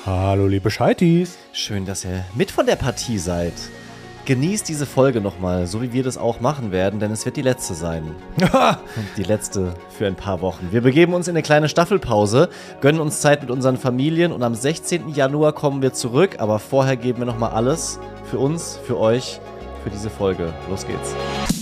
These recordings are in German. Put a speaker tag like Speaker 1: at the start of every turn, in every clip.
Speaker 1: Hallo liebe Scheitis.
Speaker 2: Schön, dass ihr mit von der Partie seid. Genießt diese Folge nochmal, so wie wir das auch machen werden, denn es wird die letzte sein. Die letzte für ein paar Wochen. Wir begeben uns in eine kleine Staffelpause, gönnen uns Zeit mit unseren Familien und am 16. Januar kommen wir zurück, aber vorher geben wir nochmal alles für uns, für euch, für diese Folge. Los geht's.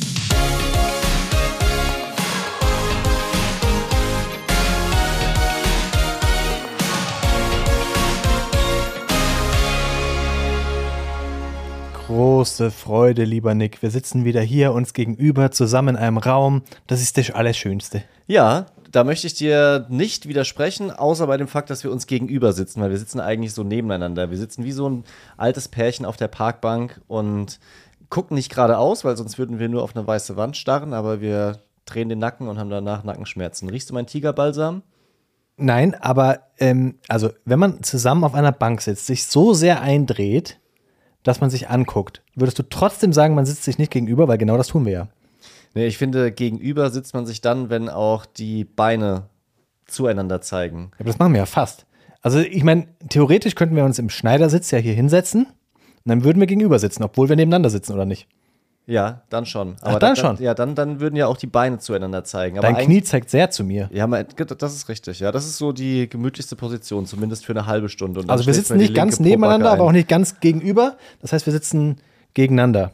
Speaker 1: Große Freude, lieber Nick. Wir sitzen wieder hier uns gegenüber zusammen in einem Raum. Das ist das Allerschönste.
Speaker 2: Ja, da möchte ich dir nicht widersprechen, außer bei dem Fakt, dass wir uns gegenüber sitzen, weil wir sitzen eigentlich so nebeneinander. Wir sitzen wie so ein altes Pärchen auf der Parkbank und gucken nicht geradeaus, weil sonst würden wir nur auf eine weiße Wand starren, aber wir drehen den Nacken und haben danach Nackenschmerzen. Riechst du meinen Tigerbalsam?
Speaker 1: Nein, aber also wenn man zusammen auf einer Bank sitzt, sich so sehr eindreht, dass man sich anguckt, würdest du trotzdem sagen, man sitzt sich nicht gegenüber, weil genau das tun wir ja.
Speaker 2: Nee, ich finde, gegenüber sitzt man sich dann, wenn auch die Beine zueinander zeigen.
Speaker 1: Aber das machen wir ja fast. Also ich meine, theoretisch könnten wir uns im Schneidersitz ja hier hinsetzen und dann würden wir gegenüber sitzen, obwohl wir nebeneinander sitzen, oder nicht?
Speaker 2: Ja, dann schon.
Speaker 1: Aber dann schon?
Speaker 2: Ja, dann würden ja auch die Beine zueinander zeigen. Aber
Speaker 1: dein Knie zeigt sehr zu mir.
Speaker 2: Ja, das ist richtig. Ja, das ist so die gemütlichste Position, zumindest für eine halbe Stunde. Und
Speaker 1: also wir sitzen nicht ganz nebeneinander, aber auch nicht ganz gegenüber. Das heißt, wir sitzen gegeneinander.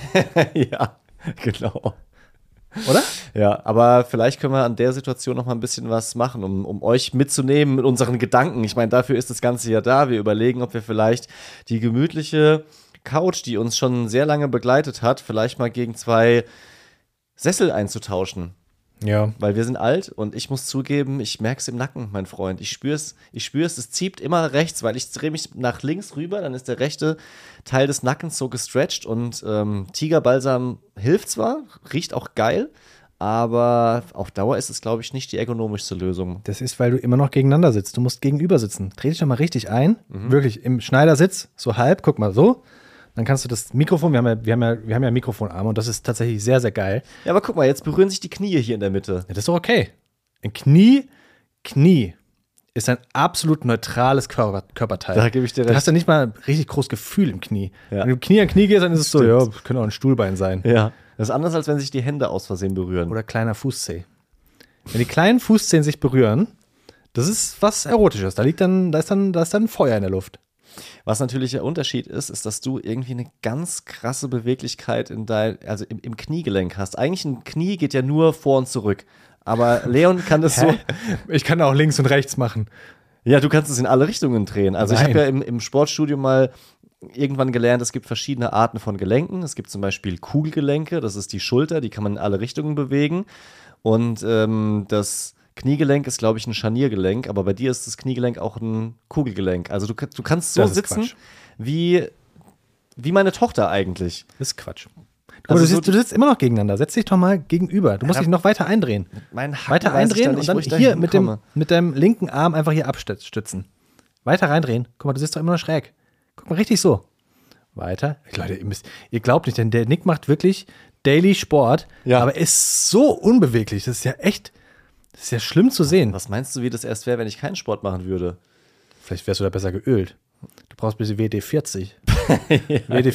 Speaker 2: Ja, genau.
Speaker 1: Oder?
Speaker 2: Ja, aber vielleicht können wir an der Situation noch mal ein bisschen was machen, um euch mitzunehmen mit unseren Gedanken. Ich meine, dafür ist das Ganze ja da. Wir überlegen, ob wir vielleicht die gemütliche Couch, die uns schon sehr lange begleitet hat, vielleicht mal gegen 2 Sessel einzutauschen.
Speaker 1: Ja.
Speaker 2: Weil wir sind alt und ich muss zugeben, ich merke es im Nacken, mein Freund. Ich spür's, es zieht immer rechts, weil ich drehe mich nach links rüber, dann ist der rechte Teil des Nackens so gestretcht und Tigerbalsam hilft zwar, riecht auch geil, aber auf Dauer ist es, glaube ich, nicht die ergonomischste Lösung.
Speaker 1: Das ist, weil du immer noch gegeneinander sitzt. Du musst gegenüber sitzen. Dreh dich doch mal richtig ein. Wirklich im Schneidersitz, so halb, guck mal so. Dann kannst du das Mikrofon, wir haben ja Mikrofonarme und das ist tatsächlich sehr, sehr geil.
Speaker 2: Ja, aber guck mal, jetzt berühren sich die Knie hier in der Mitte.
Speaker 1: Ja, das ist doch okay. Ein Knie ist ein absolut neutrales Körperteil.
Speaker 2: Da gebe ich dir recht.
Speaker 1: Du hast ja nicht mal richtig großes Gefühl im Knie.
Speaker 2: Ja.
Speaker 1: Wenn du Knie an Knie gehst, dann ist es so, ja, könnte auch ein Stuhlbein sein.
Speaker 2: Ja. Das ist anders, als wenn sich die Hände aus Versehen berühren.
Speaker 1: Oder kleiner Fußzeh. Wenn die kleinen Fußzehen sich berühren, das ist was Erotisches. Da ist dann Feuer in der Luft.
Speaker 2: Was natürlich der Unterschied ist, dass du irgendwie eine ganz krasse Beweglichkeit im Kniegelenk hast. Eigentlich ein Knie geht ja nur vor und zurück. Aber Leon kann das so.
Speaker 1: Ich kann auch links und rechts machen.
Speaker 2: Ja, du kannst es in alle Richtungen drehen. Also
Speaker 1: Nein.
Speaker 2: ich habe ja im Sportstudio mal irgendwann gelernt, es gibt verschiedene Arten von Gelenken. Es gibt zum Beispiel Kugelgelenke, das ist die Schulter, die kann man in alle Richtungen bewegen. Und das Kniegelenk ist, glaube ich, ein Scharniergelenk, aber bei dir ist das Kniegelenk auch ein Kugelgelenk. Also du kannst so sitzen wie meine Tochter eigentlich.
Speaker 1: Das ist Quatsch.
Speaker 2: Also
Speaker 1: du sitzt immer noch gegeneinander. Setz dich doch mal gegenüber. Du musst dich noch weiter eindrehen. Weiter eindrehen und dann hier mit deinem linken Arm einfach hier abstützen. Weiter reindrehen. Guck mal, du sitzt doch immer noch schräg. Guck mal, richtig so. Weiter. Leute, ihr glaubt nicht, denn der Nick macht wirklich Daily Sport, aber ist so unbeweglich. Das ist ja schlimm zu sehen.
Speaker 2: Was meinst du, wie das erst wäre, wenn ich keinen Sport machen würde?
Speaker 1: Vielleicht wärst du da besser geölt. Du brauchst ein bisschen WD-40. Ja,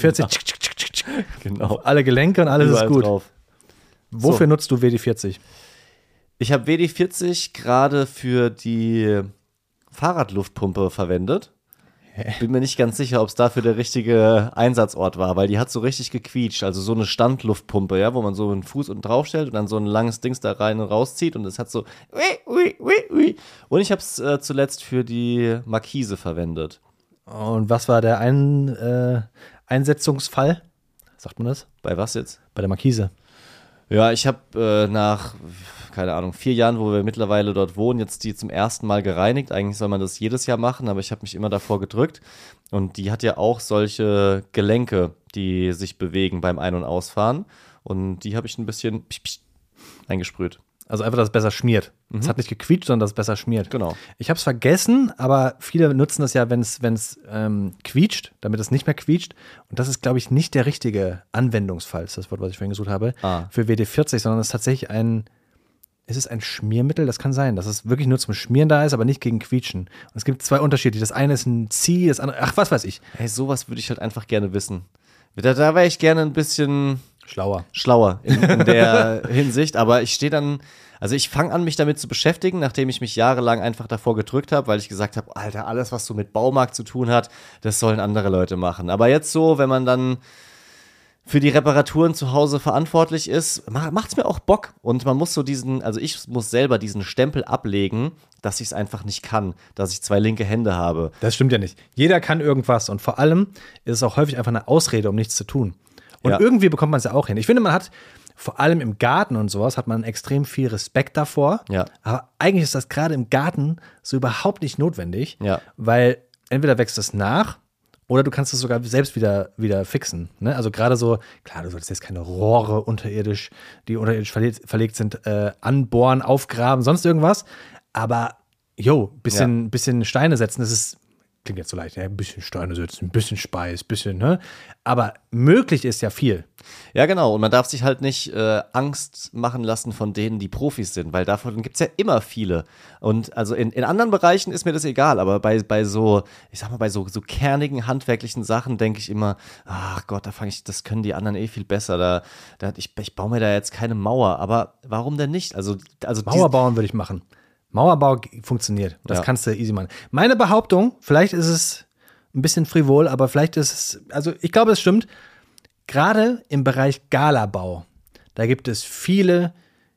Speaker 1: WD-40.
Speaker 2: Genau.
Speaker 1: Auf alle Gelenke und alles
Speaker 2: Überall
Speaker 1: ist gut.
Speaker 2: Drauf.
Speaker 1: Wofür nutzt du WD-40?
Speaker 2: Ich habe WD-40 gerade für die Fahrradluftpumpe verwendet. Bin mir nicht ganz sicher, ob es dafür der richtige Einsatzort war, weil die hat so richtig gequietscht. Also so eine Standluftpumpe, ja, wo man so einen Fuß unten draufstellt und dann so ein langes Dings da rein und rauszieht und es hat so. Und ich habe es zuletzt für die Markise verwendet.
Speaker 1: Und was war der Einsetzungsfall? Sagt man das?
Speaker 2: Bei was jetzt?
Speaker 1: Bei der Markise.
Speaker 2: Ja, ich habe nach, keine Ahnung, 4 Jahren, wo wir mittlerweile dort wohnen, jetzt die zum ersten Mal gereinigt. Eigentlich soll man das jedes Jahr machen, aber ich habe mich immer davor gedrückt. Und die hat ja auch solche Gelenke, die sich bewegen beim Ein- und Ausfahren. Und die habe ich ein bisschen eingesprüht.
Speaker 1: Also einfach, dass es besser schmiert. Es hat nicht gequietscht, sondern dass es besser schmiert.
Speaker 2: Genau.
Speaker 1: Ich habe es vergessen, aber viele nutzen das ja, wenn es quietscht, damit es nicht mehr quietscht. Und das ist, glaube ich, nicht der richtige Anwendungsfall, ist das Wort, was ich vorhin gesucht habe, für WD-40, sondern es ist tatsächlich ein ist es ein Schmiermittel? Das kann sein, dass es wirklich nur zum Schmieren da ist, aber nicht gegen Quietschen. Und es gibt 2 Unterschiede. Das eine ist ein Zieh, das andere, ach, was weiß ich.
Speaker 2: Hey, sowas würde ich halt einfach gerne wissen. Da wäre ich gerne ein bisschen
Speaker 1: schlauer
Speaker 2: in der Hinsicht. Aber ich stehe dann, also ich fange an, mich damit zu beschäftigen, nachdem ich mich jahrelang einfach davor gedrückt habe, weil ich gesagt habe, Alter, alles, was so mit Baumarkt zu tun hat, das sollen andere Leute machen. Aber jetzt so, wenn man dann für die Reparaturen zu Hause verantwortlich ist, macht's mir auch Bock. Und man muss so also ich muss selber diesen Stempel ablegen, dass ich es einfach nicht kann, dass ich 2 linke Hände habe.
Speaker 1: Das stimmt ja nicht. Jeder kann irgendwas und vor allem ist es auch häufig einfach eine Ausrede, um nichts zu tun. Und irgendwie bekommt man es ja auch hin. Ich finde, man hat vor allem im Garten und sowas hat man extrem viel Respekt davor.
Speaker 2: Ja.
Speaker 1: Aber eigentlich ist das gerade im Garten so überhaupt nicht notwendig,
Speaker 2: ja.
Speaker 1: weil entweder wächst es nach oder du kannst es sogar selbst wieder fixen. Ne? Also gerade so, klar, du solltest jetzt keine Rohre die unterirdisch verlegt sind, anbohren, aufgraben, sonst irgendwas. Aber, bisschen Steine setzen, das ist, klingt jetzt so leicht, ein bisschen Steine setzen, ein bisschen Speis, ne? Aber möglich ist ja viel.
Speaker 2: Ja, genau. Und man darf sich halt nicht Angst machen lassen von denen, die Profis sind, weil davon gibt es ja immer viele. Und also in anderen Bereichen ist mir das egal, aber bei so, ich sag mal, bei so kernigen, handwerklichen Sachen denke ich immer, ach Gott, das können die anderen viel besser. Ich baue mir da jetzt keine Mauer, aber warum denn nicht? Also
Speaker 1: Mauer bauen würde ich machen. Mauerbau funktioniert. Das kannst du easy machen. Meine Behauptung, vielleicht ist es ein bisschen frivol, aber vielleicht ist es, also ich glaube, es stimmt, gerade im Bereich Galabau, da gibt es viele,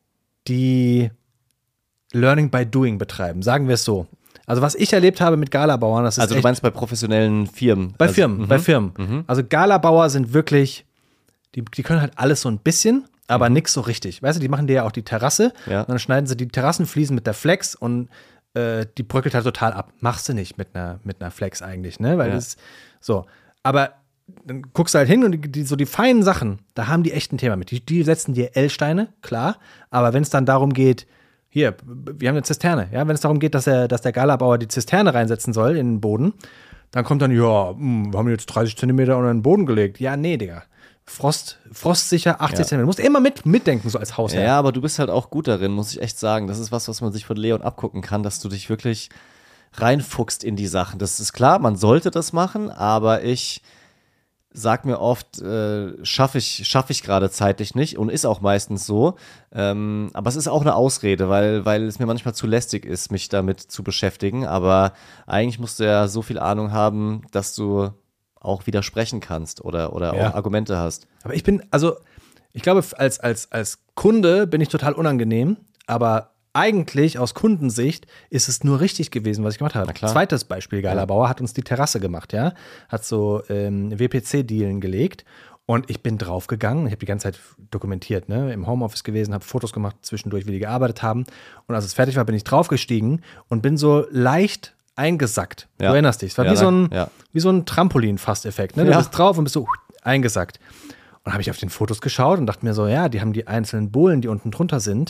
Speaker 1: die Learning by Doing betreiben, sagen wir es so. Also was ich erlebt habe mit Galabauern, das ist
Speaker 2: also du meinst bei professionellen Firmen?
Speaker 1: Bei Firmen. Mhm. Also Galabauer sind wirklich, die können halt alles so ein bisschen, aber nix so richtig. Weißt du, die machen dir ja auch die Terrasse und dann schneiden sie die Terrassenfliesen mit der Flex und die bröckelt halt total ab. Machst du nicht mit einer Flex eigentlich, ne? Weil das so. Aber dann guckst du halt hin und die feinen Sachen, da haben die echt ein Thema mit. Die setzen dir L-Steine, klar, aber wenn es dann darum geht, hier, wir haben eine Zisterne, ja, wenn es darum geht, dass der Galabauer die Zisterne reinsetzen soll in den Boden, dann kommt dann, wir haben jetzt 30 Zentimeter unter den Boden gelegt. Ja, nee, Digga. Frostsicher 80 Zentimeter. Du musst immer mitdenken, so als Hausherr.
Speaker 2: Ja, aber du bist halt auch gut darin, muss ich echt sagen. Das ist was man sich von Leon abgucken kann, dass du dich wirklich reinfuchst in die Sachen. Das ist klar, man sollte das machen, aber ich sag mir oft, schaffe ich gerade zeitlich nicht und ist auch meistens so. Aber es ist auch eine Ausrede, weil es mir manchmal zu lästig ist, mich damit zu beschäftigen. Aber eigentlich musst du ja so viel Ahnung haben, dass du auch widersprechen kannst oder auch Argumente hast.
Speaker 1: Aber ich glaube, als Kunde bin ich total unangenehm, aber eigentlich aus Kundensicht ist es nur richtig gewesen, was ich gemacht habe. Zweites Beispiel, Galabauer hat uns die Terrasse gemacht, ja, hat so WPC-Dielen gelegt und ich bin draufgegangen, ich habe die ganze Zeit dokumentiert, ne, im Homeoffice gewesen, habe Fotos gemacht zwischendurch, wie die gearbeitet haben und als es fertig war, bin ich draufgestiegen und bin so leicht eingesackt. Du erinnerst dich, es war wie so ein Trampolin-Fast-Effekt, ne? Du bist drauf und bist so eingesackt. Und habe ich auf den Fotos geschaut und dachte mir so, ja, die haben die einzelnen Bohlen, die unten drunter sind,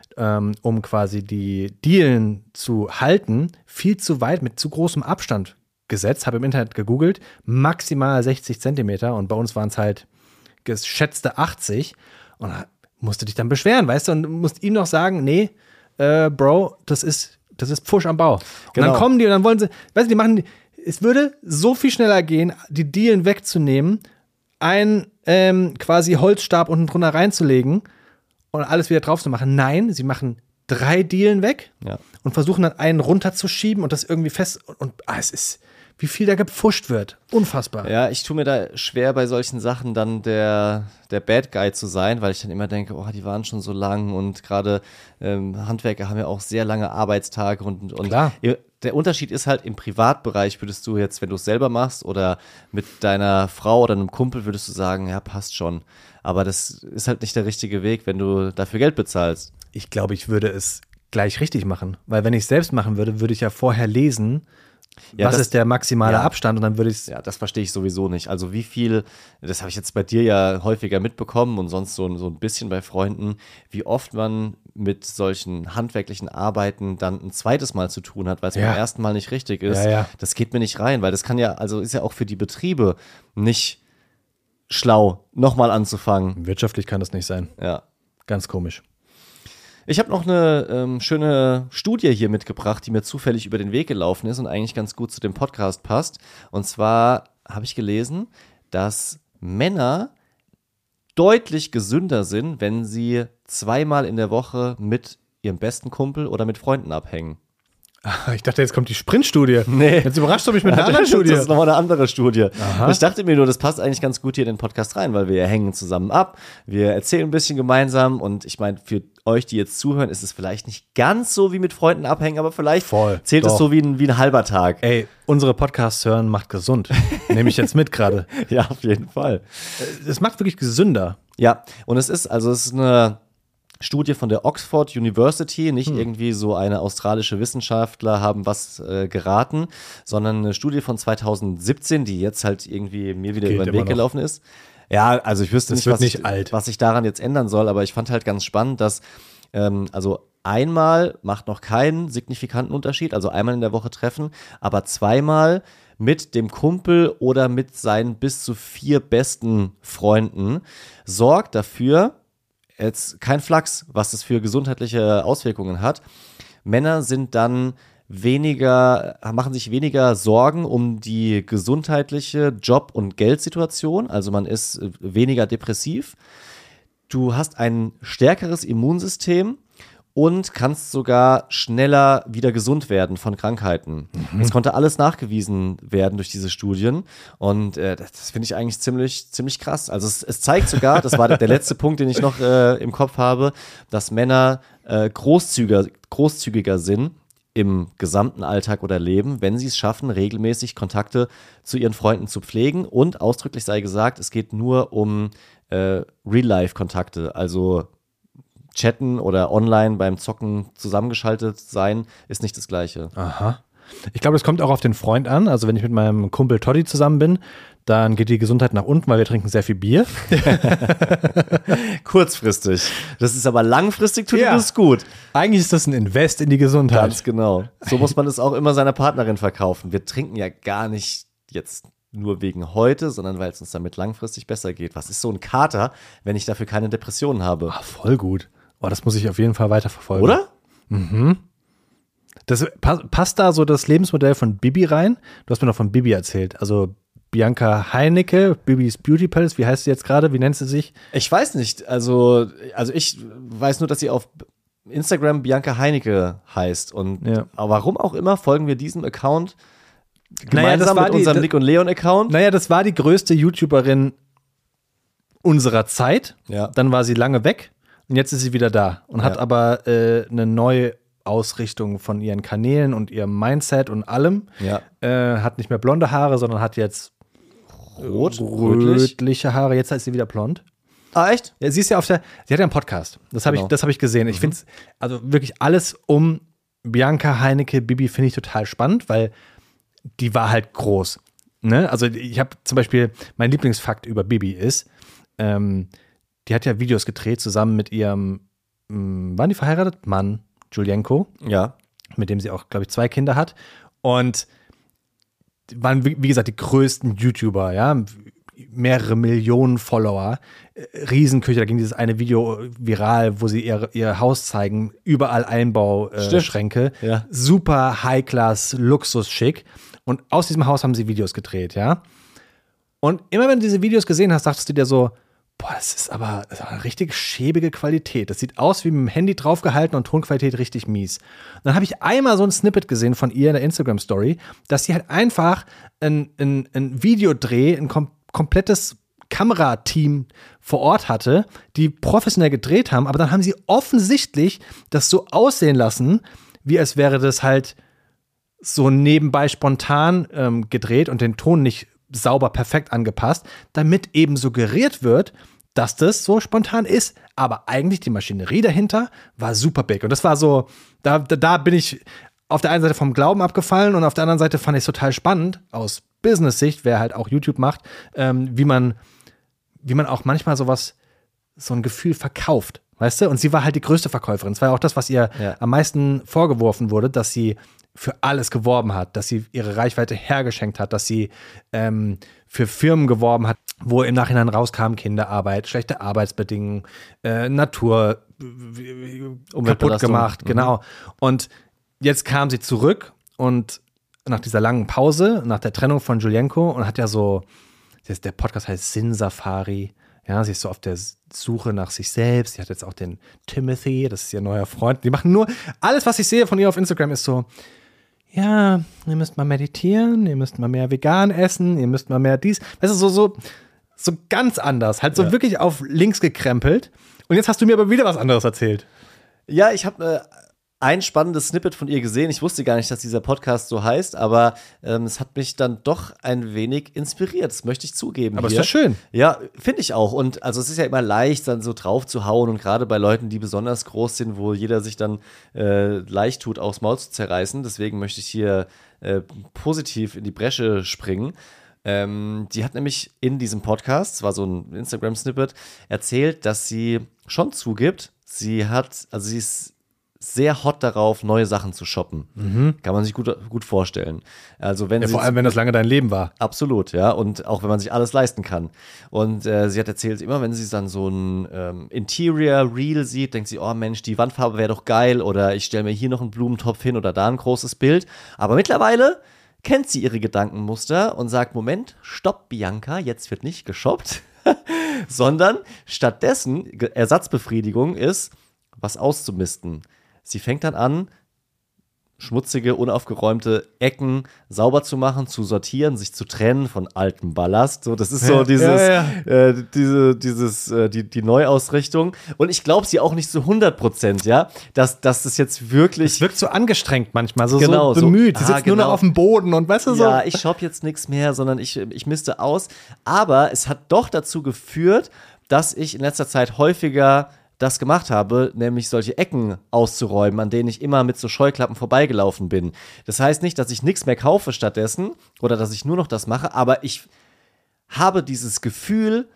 Speaker 1: um quasi die Dielen zu halten, viel zu weit mit zu großem Abstand gesetzt. Habe im Internet gegoogelt, maximal 60 Zentimeter und bei uns waren es halt geschätzte 80 und musste dich dann beschweren, weißt du, und musst ihm noch sagen, nee, Bro, das ist Pfusch am Bau. Und dann kommen die und dann wollen sie, weißt du, es würde so viel schneller gehen, die Dielen wegzunehmen, einen quasi Holzstab unten drunter reinzulegen und alles wieder drauf zu machen. Nein, sie machen 3 Dielen weg und versuchen dann einen runterzuschieben und das irgendwie fest. Und es ist, wie viel da gepfuscht wird. Unfassbar.
Speaker 2: Ja, ich tue mir da schwer bei solchen Sachen dann der Bad Guy zu sein, weil ich dann immer denke, oh, die waren schon so lang und gerade Handwerker haben ja auch sehr lange Arbeitstage und
Speaker 1: klar.
Speaker 2: Der Unterschied ist halt, im Privatbereich würdest du jetzt, wenn du es selber machst oder mit deiner Frau oder einem Kumpel, würdest du sagen, ja, passt schon. Aber das ist halt nicht der richtige Weg, wenn du dafür Geld bezahlst.
Speaker 1: Ich glaube, ich würde es gleich richtig machen. Weil wenn ich es selbst machen würde, würde ich ja vorher lesen, was ist der maximale Abstand und dann würde ich es.
Speaker 2: Ja, das verstehe ich sowieso nicht. Also wie viel, das habe ich jetzt bei dir ja häufiger mitbekommen und sonst so ein bisschen bei Freunden, wie oft man mit solchen handwerklichen Arbeiten dann ein zweites Mal zu tun hat, weil es beim ersten Mal nicht richtig ist.
Speaker 1: Ja.
Speaker 2: Das geht mir nicht rein, weil das kann ja, also ist ja auch für die Betriebe nicht schlau, nochmal anzufangen.
Speaker 1: Wirtschaftlich kann das nicht sein.
Speaker 2: Ja.
Speaker 1: Ganz komisch.
Speaker 2: Ich habe noch eine schöne Studie hier mitgebracht, die mir zufällig über den Weg gelaufen ist und eigentlich ganz gut zu dem Podcast passt. Und zwar habe ich gelesen, dass Männer deutlich gesünder sind, wenn sie 2-mal in der Woche mit ihrem besten Kumpel oder mit Freunden abhängen.
Speaker 1: Ich dachte, jetzt kommt die Sprintstudie.
Speaker 2: Nee.
Speaker 1: Jetzt überraschst du mich mit einer anderen Studie.
Speaker 2: Das ist nochmal eine andere Studie. Aha. Ich dachte mir nur, das passt eigentlich ganz gut hier in den Podcast rein, weil wir hängen zusammen ab, wir erzählen ein bisschen gemeinsam und ich meine, für euch, die jetzt zuhören, ist es vielleicht nicht ganz so wie mit Freunden abhängen, aber vielleicht zählt es so wie ein halber Tag.
Speaker 1: Ey, unsere Podcasts hören macht gesund. Nehme ich jetzt mit gerade.
Speaker 2: Ja, auf jeden Fall.
Speaker 1: Es macht wirklich gesünder.
Speaker 2: Ja, und es ist eine Studie von der Oxford University, nicht irgendwie so eine australische Wissenschaftler haben was geraten, sondern eine Studie von 2017, die jetzt halt irgendwie mir wieder über den Weg gelaufen ist. Ja, also ich wüsste nicht, was ich daran jetzt ändern soll, aber ich fand halt ganz spannend, dass also einmal macht noch keinen signifikanten Unterschied, also einmal in der Woche treffen, aber 2-mal mit dem Kumpel oder mit seinen bis zu 4 besten Freunden sorgt dafür, jetzt kein Flachs, was das für gesundheitliche Auswirkungen hat. Männer sind dann machen sich weniger Sorgen um die gesundheitliche Job- und Geldsituation, also man ist weniger depressiv. Du hast ein stärkeres Immunsystem und kannst sogar schneller wieder gesund werden von Krankheiten. Es konnte alles nachgewiesen werden durch diese Studien und das finde ich eigentlich ziemlich krass. Also es zeigt sogar, das war der letzte Punkt, den ich noch im Kopf habe, dass Männer großzügiger sind im gesamten Alltag oder Leben, wenn sie es schaffen, regelmäßig Kontakte zu ihren Freunden zu pflegen und ausdrücklich sei gesagt, es geht nur um Real-Life-Kontakte, also Chatten oder online beim Zocken zusammengeschaltet sein, ist nicht das Gleiche.
Speaker 1: Aha. Ich glaube, das kommt auch auf den Freund an. Also wenn ich mit meinem Kumpel Toddy zusammen bin, dann geht die Gesundheit nach unten, weil wir trinken sehr viel Bier.
Speaker 2: Kurzfristig. Das ist aber langfristig, tut das gut.
Speaker 1: Eigentlich ist das ein Invest in die Gesundheit.
Speaker 2: Ganz genau. So muss man es auch immer seiner Partnerin verkaufen. Wir trinken ja gar nicht jetzt nur wegen heute, sondern weil es uns damit langfristig besser geht. Was ist so ein Kater, wenn ich dafür keine Depressionen habe?
Speaker 1: Ach, voll gut. Oh, das muss ich auf jeden Fall weiterverfolgen.
Speaker 2: Oder?
Speaker 1: Mhm. Das passt da so das Lebensmodell von Bibi rein? Du hast mir noch von Bibi erzählt. Also Bianca Heinicke, Bibis Beauty Palace, wie heißt sie jetzt gerade? Wie nennt sie sich?
Speaker 2: Ich weiß nicht. Also ich weiß nur, dass sie auf Instagram Bianca Heinicke heißt. Und aber warum auch immer folgen wir diesem Account gemeinsam mit unserem Nick und Leon Account.
Speaker 1: Naja, das war die größte YouTuberin unserer Zeit.
Speaker 2: Ja.
Speaker 1: Dann war sie lange weg und jetzt ist sie wieder da und hat aber eine neue Ausrichtung von ihren Kanälen und ihrem Mindset und allem.
Speaker 2: Ja.
Speaker 1: Hat nicht mehr blonde Haare, sondern hat jetzt rötliche Haare. Jetzt ist sie wieder blond.
Speaker 2: Ah, echt?
Speaker 1: Ja, sie ist ja sie hat ja einen Podcast. Das habe ich gesehen. Ich finde es, also wirklich alles um Bianca Heinicke, Bibi finde ich total spannend, weil die war halt groß. Ne? Also ich habe zum Beispiel, mein Lieblingsfakt über Bibi ist, die hat ja Videos gedreht zusammen mit ihrem, waren die verheiratet? Mann, Julienko.
Speaker 2: Ja.
Speaker 1: Mit dem sie auch, glaube ich, 2 Kinder hat. Und waren, wie gesagt, die größten YouTuber, ja. Mehrere Millionen Follower. Riesenküche, da ging dieses eine Video viral, wo sie ihr Haus zeigen. Überall Einbauschränke.
Speaker 2: Ja.
Speaker 1: Super High-Class, Luxus-schick. Und aus diesem Haus haben sie Videos gedreht, ja. Und immer wenn du diese Videos gesehen hast, dachtest du dir so, boah, das ist aber eine richtig schäbige Qualität. Das sieht aus wie mit dem Handy draufgehalten und Tonqualität richtig mies. Und dann habe ich einmal so ein Snippet gesehen von ihr in der Instagram-Story, dass sie halt einfach ein Videodreh, ein komplettes Kamerateam vor Ort hatte, die professionell gedreht haben, aber dann haben sie offensichtlich das so aussehen lassen, wie als wäre das halt so nebenbei spontan gedreht und den Ton nicht sauber perfekt angepasst, damit eben suggeriert wird, dass das so spontan ist. Aber eigentlich die Maschinerie dahinter war super big. Und das war so, da bin ich auf der einen Seite vom Glauben abgefallen und auf der anderen Seite fand ich es total spannend, aus Business-Sicht, wer halt auch YouTube macht, wie man auch manchmal so ein Gefühl verkauft. Weißt du? Und sie war halt die größte Verkäuferin. Das war ja auch das, was ihr am meisten vorgeworfen wurde, dass sie für alles geworben hat, dass sie ihre Reichweite hergeschenkt hat, dass sie für Firmen geworben hat, wo im Nachhinein rauskam, Kinderarbeit, schlechte Arbeitsbedingungen, Natur kaputt gemacht, genau. Und jetzt kam sie zurück und nach dieser langen Pause, nach der Trennung von Julienko und hat ja so, der Podcast heißt Sinnsafari. Ja, sie ist so auf der Suche nach sich selbst. Sie hat jetzt auch den Timothy, das ist ihr neuer Freund. Die machen nur, alles, was ich sehe von ihr auf Instagram, ist so, ja, ihr müsst mal meditieren, ihr müsst mal mehr vegan essen, ihr müsst mal mehr dies. Weißt du, so ganz anders. Halt so wirklich auf links gekrempelt. Und jetzt hast du mir aber wieder was anderes erzählt.
Speaker 2: Ja, ich habe ein spannendes Snippet von ihr gesehen. Ich wusste gar nicht, dass dieser Podcast so heißt, aber es hat mich dann doch ein wenig inspiriert. Das möchte ich zugeben.
Speaker 1: Aber ist doch schön.
Speaker 2: Ja, finde ich auch. Und also es ist ja immer leicht, dann so drauf zu hauen und gerade bei Leuten, die besonders groß sind, wo jeder sich dann leicht tut, aufs Maul zu zerreißen. Deswegen möchte ich hier positiv in die Bresche springen. Die hat nämlich in diesem Podcast, es war so ein Instagram-Snippet, erzählt, dass sie schon zugibt, sie ist sehr hot darauf, neue Sachen zu shoppen. Kann man sich gut vorstellen. Also wenn
Speaker 1: vor allem, wenn das lange dein Leben war.
Speaker 2: Absolut, ja. Und auch wenn man sich alles leisten kann. Und sie hat erzählt, immer wenn sie dann so ein Interior-Reel sieht, denkt sie, oh Mensch, die Wandfarbe wäre doch geil oder ich stelle mir hier noch einen Blumentopf hin oder da ein großes Bild. Aber mittlerweile kennt sie ihre Gedankenmuster und sagt, Moment, stopp, Bianca, jetzt wird nicht geshoppt, sondern stattdessen Ersatzbefriedigung ist, was auszumisten. Sie fängt dann an, schmutzige, unaufgeräumte Ecken sauber zu machen, zu sortieren, sich zu trennen von altem Ballast. So, das ist so die Neuausrichtung. Und ich glaube sie auch nicht zu 100%, ja, dass das jetzt wirklich.
Speaker 1: Es wirkt so angestrengt manchmal, so
Speaker 2: bemüht.
Speaker 1: Sie sitzt nur noch auf dem Boden und weißt du so.
Speaker 2: Ja, ich shoppe jetzt nichts mehr, sondern ich misste aus. Aber es hat doch dazu geführt, dass ich in letzter Zeit häufiger das gemacht habe, nämlich solche Ecken auszuräumen, an denen ich immer mit so Scheuklappen vorbeigelaufen bin. Das heißt nicht, dass ich nichts mehr kaufe stattdessen oder dass ich nur noch das mache, aber ich habe dieses Gefühl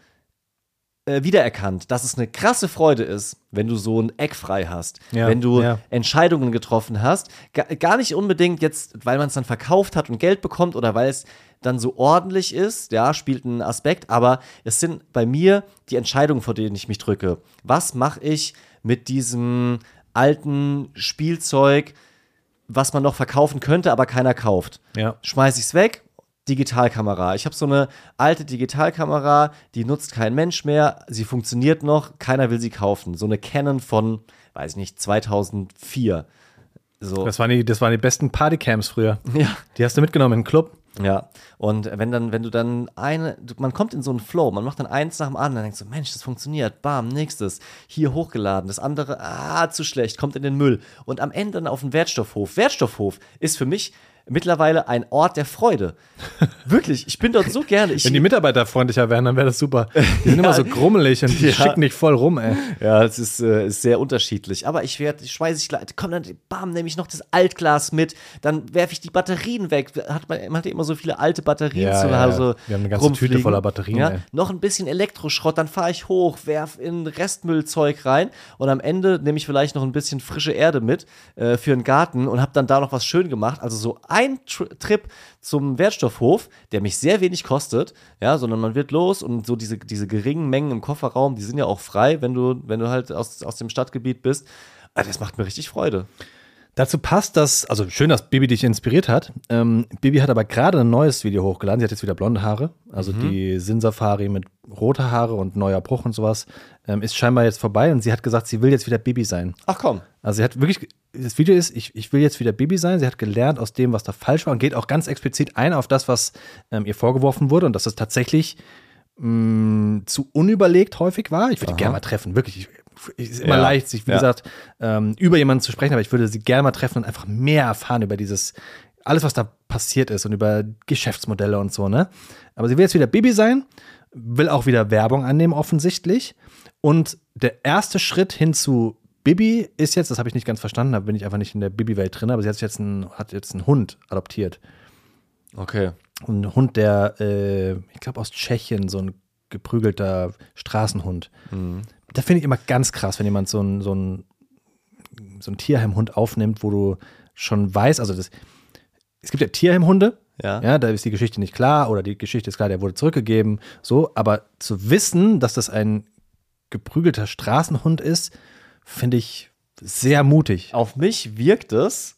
Speaker 2: wiedererkannt, dass es eine krasse Freude ist, wenn du so ein Eck frei hast, wenn du Entscheidungen getroffen hast, gar nicht unbedingt jetzt, weil man es dann verkauft hat und Geld bekommt oder weil es dann so ordentlich ist, ja, spielt einen Aspekt, aber es sind bei mir die Entscheidungen, vor denen ich mich drücke. Was mache ich mit diesem alten Spielzeug, was man noch verkaufen könnte, aber keiner kauft?
Speaker 1: Ja.
Speaker 2: Schmeiß ich's weg? Digitalkamera. Ich habe so eine alte Digitalkamera, die nutzt kein Mensch mehr, sie funktioniert noch, keiner will sie kaufen. So eine Canon von, weiß ich nicht, 2004. So.
Speaker 1: Das waren die besten Partycams früher.
Speaker 2: Ja.
Speaker 1: Die hast du mitgenommen in den Club.
Speaker 2: Ja, und wenn du dann man kommt in so einen Flow, man macht dann eins nach dem anderen, dann denkst du, Mensch, das funktioniert, bam, nächstes, hier hochgeladen, das andere, zu schlecht, kommt in den Müll und am Ende dann auf den Wertstoffhof. Wertstoffhof ist für mich mittlerweile ein Ort der Freude. Wirklich, ich bin dort so gerne.
Speaker 1: Wenn die Mitarbeiter freundlicher wären, dann wäre das super. Die sind immer so grummelig und die schicken dich voll rum, ey.
Speaker 2: Ja, es ist sehr unterschiedlich. Aber schmeiße ich, komm, dann bam, nehme ich noch das Altglas mit, dann werfe ich die Batterien weg. Man hat ja immer so viele alte Batterien zu Hause.
Speaker 1: Wir haben eine ganze Tüte voller Batterien,
Speaker 2: ey. Noch ein bisschen Elektroschrott, dann fahre ich hoch, werfe in Restmüllzeug rein und am Ende nehme ich vielleicht noch ein bisschen frische Erde mit für den Garten und habe dann da noch was schön gemacht. Also so ein Trip zum Wertstoffhof, der mich sehr wenig kostet, ja, sondern man wird los und so diese geringen Mengen im Kofferraum, die sind ja auch frei, wenn du halt aus dem Stadtgebiet bist. Das macht mir richtig Freude.
Speaker 1: Dazu passt das, also schön, dass Bibi dich inspiriert hat. Bibi hat aber gerade ein neues Video hochgeladen. Sie hat jetzt wieder blonde Haare. Also die Sinnsafari mit roter Haare und neuer Bruch und sowas ist scheinbar jetzt vorbei. Und sie hat gesagt, sie will jetzt wieder Bibi sein.
Speaker 2: Ach komm.
Speaker 1: Also sie hat wirklich, das Video ist, ich will jetzt wieder Bibi sein. Sie hat gelernt aus dem, was da falsch war und geht auch ganz explizit ein auf das, was ihr vorgeworfen wurde. Und dass es tatsächlich zu unüberlegt häufig war. Ich würde die gerne mal treffen, wirklich. Es ist immer leicht, sich, wie gesagt, über jemanden zu sprechen, aber ich würde sie gerne mal treffen und einfach mehr erfahren über alles, was da passiert ist und über Geschäftsmodelle und so, ne? Aber sie will jetzt wieder Bibi sein, will auch wieder Werbung annehmen, offensichtlich. Und der erste Schritt hin zu Bibi ist jetzt, das habe ich nicht ganz verstanden, da bin ich einfach nicht in der Bibi-Welt drin, aber sie hat jetzt einen Hund adoptiert.
Speaker 2: Okay.
Speaker 1: Und ein Hund, der, ich glaube, aus Tschechien, so ein geprügelter Straßenhund. Mhm. Da finde ich immer ganz krass, wenn jemand so ein Tierheimhund aufnimmt, wo du schon weißt, also es gibt ja Tierheimhunde, Ja, da ist die Geschichte nicht klar oder die Geschichte ist klar, der wurde zurückgegeben. So, aber zu wissen, dass das ein geprügelter Straßenhund ist, finde ich sehr mutig.
Speaker 2: Auf mich wirkt es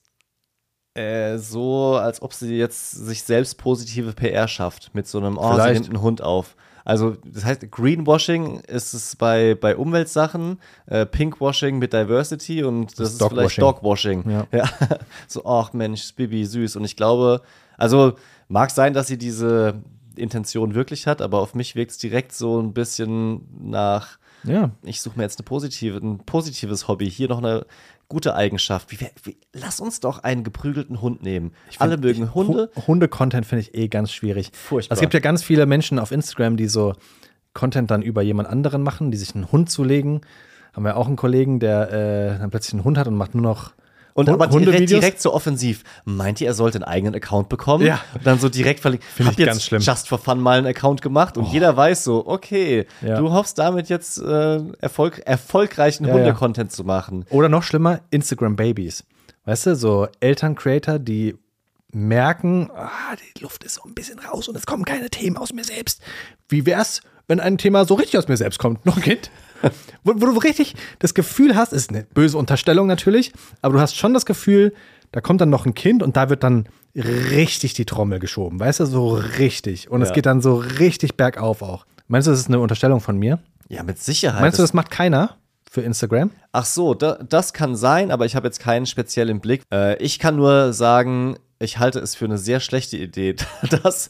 Speaker 2: so, als ob sie jetzt sich selbst positive PR schafft mit so einem, sie nimmt einen Hund auf. Also das heißt, Greenwashing ist es bei Umweltsachen, Pinkwashing mit Diversity und das ist vielleicht Dogwashing. Ja. So, ach Mensch, Bibi, süß. Und ich glaube, also mag sein, dass sie diese Intention wirklich hat, aber auf mich wirkt es direkt so ein bisschen nach, ich suche mir jetzt ein positives Hobby, hier noch eine gute Eigenschaft. Lass uns doch einen geprügelten Hund nehmen. Alle mögen Hunde.
Speaker 1: Hunde-Content finde ich ganz schwierig.
Speaker 2: Furchtbar.
Speaker 1: Also es gibt ja ganz viele Menschen auf Instagram, die so Content dann über jemand anderen machen, die sich einen Hund zulegen. Haben wir auch einen Kollegen, der dann plötzlich einen Hund hat und macht nur noch
Speaker 2: aber direkt so offensiv. Meint ihr, er sollte einen eigenen Account bekommen?
Speaker 1: Ja.
Speaker 2: Und dann so direkt verlinkt.
Speaker 1: Finde ich ganz schlimm.
Speaker 2: Just for Fun mal einen Account gemacht und jeder weiß so, okay, du hoffst damit jetzt erfolgreichen Hunde-Content zu machen.
Speaker 1: Oder noch schlimmer, Instagram-Babys. Weißt du, so Eltern-Creator, die merken, die Luft ist so ein bisschen raus und es kommen keine Themen aus mir selbst. Wie wär's, wenn ein Thema so richtig aus mir selbst kommt? Noch ein Kind? Wo du richtig das Gefühl hast, ist eine böse Unterstellung natürlich, aber du hast schon das Gefühl, da kommt dann noch ein Kind und da wird dann richtig die Trommel geschoben, weißt du, so richtig. Und es geht dann so richtig bergauf auch. Meinst du, das ist eine Unterstellung von mir?
Speaker 2: Ja, mit Sicherheit.
Speaker 1: Meinst du, das macht keiner für Instagram?
Speaker 2: Ach so, das kann sein, aber ich habe jetzt keinen speziell im Blick. Ich kann nur sagen, ich halte es für eine sehr schlechte Idee, das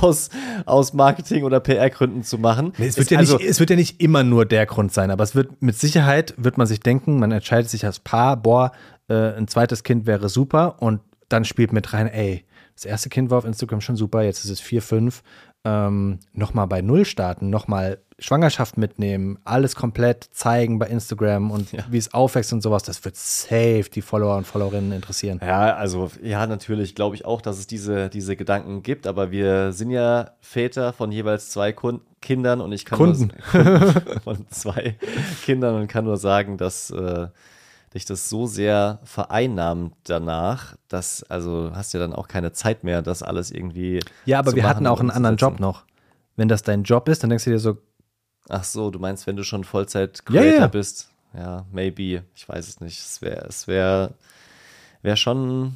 Speaker 2: aus Marketing- oder PR-Gründen zu machen.
Speaker 1: Nee, es wird ja nicht immer nur der Grund sein, aber es wird mit Sicherheit, wird man sich denken, man entscheidet sich als Paar, ein zweites Kind wäre super und dann spielt mit rein, das erste Kind war auf Instagram schon super, jetzt ist es 4, 5, nochmal bei 0 starten, nochmal Schwangerschaft mitnehmen, alles komplett zeigen bei Instagram und wie es aufwächst und sowas, das wird safe die Follower und Followerinnen interessieren.
Speaker 2: Ja, also natürlich glaube ich auch, dass es diese Gedanken gibt, aber wir sind ja Väter von jeweils 2 Kindern und ich kann
Speaker 1: Kunden
Speaker 2: von 2 Kindern und kann nur sagen, dass dich das so sehr vereinnahmt danach, dass, also hast ja dann auch keine Zeit mehr, das alles irgendwie
Speaker 1: Ja, aber wir hatten auch einen anderen Job noch. Wenn das dein Job ist, dann denkst du dir so,
Speaker 2: ach so, du meinst, wenn du schon Vollzeit-Creator bist? Ja, maybe. Ich weiß es nicht. Es wäre schon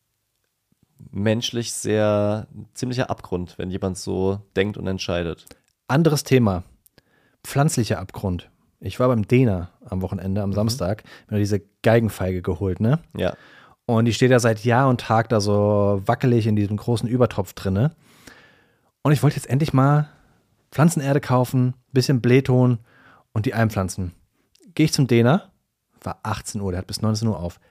Speaker 2: menschlich sehr ziemlicher Abgrund, wenn jemand so denkt und entscheidet.
Speaker 1: Anderes Thema. Pflanzlicher Abgrund. Ich war beim Dena am Wochenende, am Samstag, mir diese Geigenfeige geholt, ne?
Speaker 2: Ja.
Speaker 1: Und die steht ja seit Jahr und Tag da so wackelig in diesem großen Übertopf drinne. Und ich wollte jetzt endlich mal Pflanzenerde kaufen, bisschen Blähton und die einpflanzen. Gehe ich zum Dena, war 18 Uhr, der hat bis 19 Uhr auf.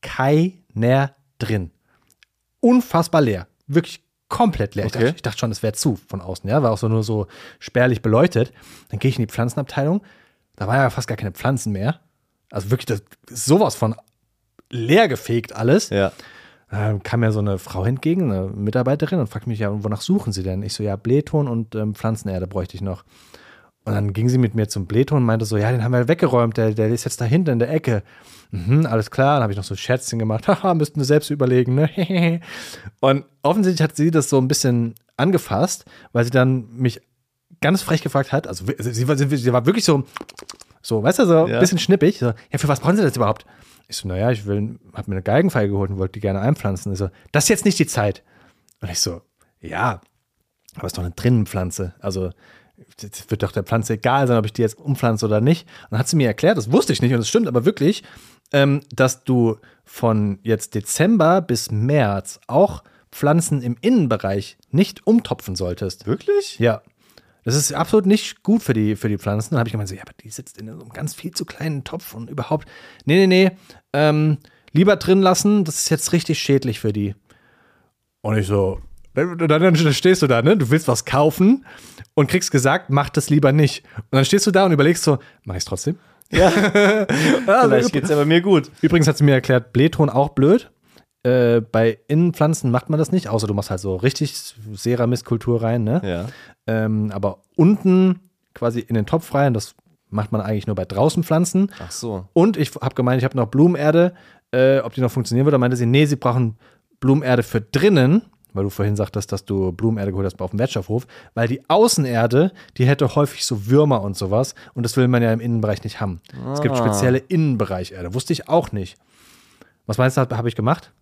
Speaker 1: Keiner drin. Unfassbar leer. Wirklich komplett leer.
Speaker 2: Okay.
Speaker 1: Ich dachte schon, es wäre zu von außen, ja, war auch so nur so spärlich beleuchtet. Dann gehe ich in die Pflanzenabteilung, da war ja fast gar keine Pflanzen mehr. Also wirklich das, sowas von leer gefegt alles.
Speaker 2: Ja.
Speaker 1: Da kam mir so eine Frau entgegen, eine Mitarbeiterin, und fragte mich, ja, wonach suchen Sie denn? Ich so, ja, Blähton und Pflanzenerde bräuchte ich noch. Und dann ging sie mit mir zum Blähton und meinte so, ja, den haben wir weggeräumt, der ist jetzt da hinten in der Ecke. Alles klar, dann habe ich noch so Scherzchen gemacht, haha, müssten wir selbst überlegen, ne? Und offensichtlich hat sie das so ein bisschen angefasst, weil sie dann mich ganz frech gefragt hat, also sie war wirklich so, weißt du, so ein bisschen schnippig, so, ja, für was brauchen Sie das überhaupt? Ich so, naja, habe mir eine Geigenfeige geholt und wollte die gerne einpflanzen. Ich so, das ist jetzt nicht die Zeit. Und ich so, ja, aber es ist doch eine Drinnenpflanze. Also, es wird doch der Pflanze egal sein, ob ich die jetzt umpflanze oder nicht. Und dann hat sie mir erklärt, das wusste ich nicht und das stimmt aber wirklich, dass du von jetzt Dezember bis März auch Pflanzen im Innenbereich nicht umtopfen solltest.
Speaker 2: Wirklich?
Speaker 1: Ja. Das ist absolut nicht gut für die Pflanzen. Dann habe ich gemeint, so, ja, aber die sitzt in so einem ganz viel zu kleinen Topf und überhaupt, nee, lieber drin lassen, das ist jetzt richtig schädlich für die. Und ich so, dann stehst du da, ne, du willst was kaufen und kriegst gesagt, mach das lieber nicht. Und dann stehst du da und überlegst so, mach ich's trotzdem?
Speaker 2: Ja, vielleicht geht's ja bei mir gut.
Speaker 1: Übrigens hat sie mir erklärt, Blähton auch blöd. Bei Innenpflanzen macht man das nicht, außer du machst halt so richtig Ceramiskultur rein, ne?
Speaker 2: Ja.
Speaker 1: Aber unten quasi in den Topf rein, das macht man eigentlich nur bei draußen Pflanzen.
Speaker 2: Ach so.
Speaker 1: Und ich habe gemeint, ich habe noch Blumenerde, ob die noch funktionieren würde. Da meinte sie, nee, sie brauchen Blumenerde für drinnen. weil du vorhin sagtest, dass du Blumenerde geholt hast auf dem Wertstoffhof, weil die Außenerde, die hätte häufig so Würmer und sowas und das will man ja im Innenbereich nicht haben. Es gibt spezielle Innenbereicherde, wusste ich auch nicht. Was meinst du, habe ich gemacht?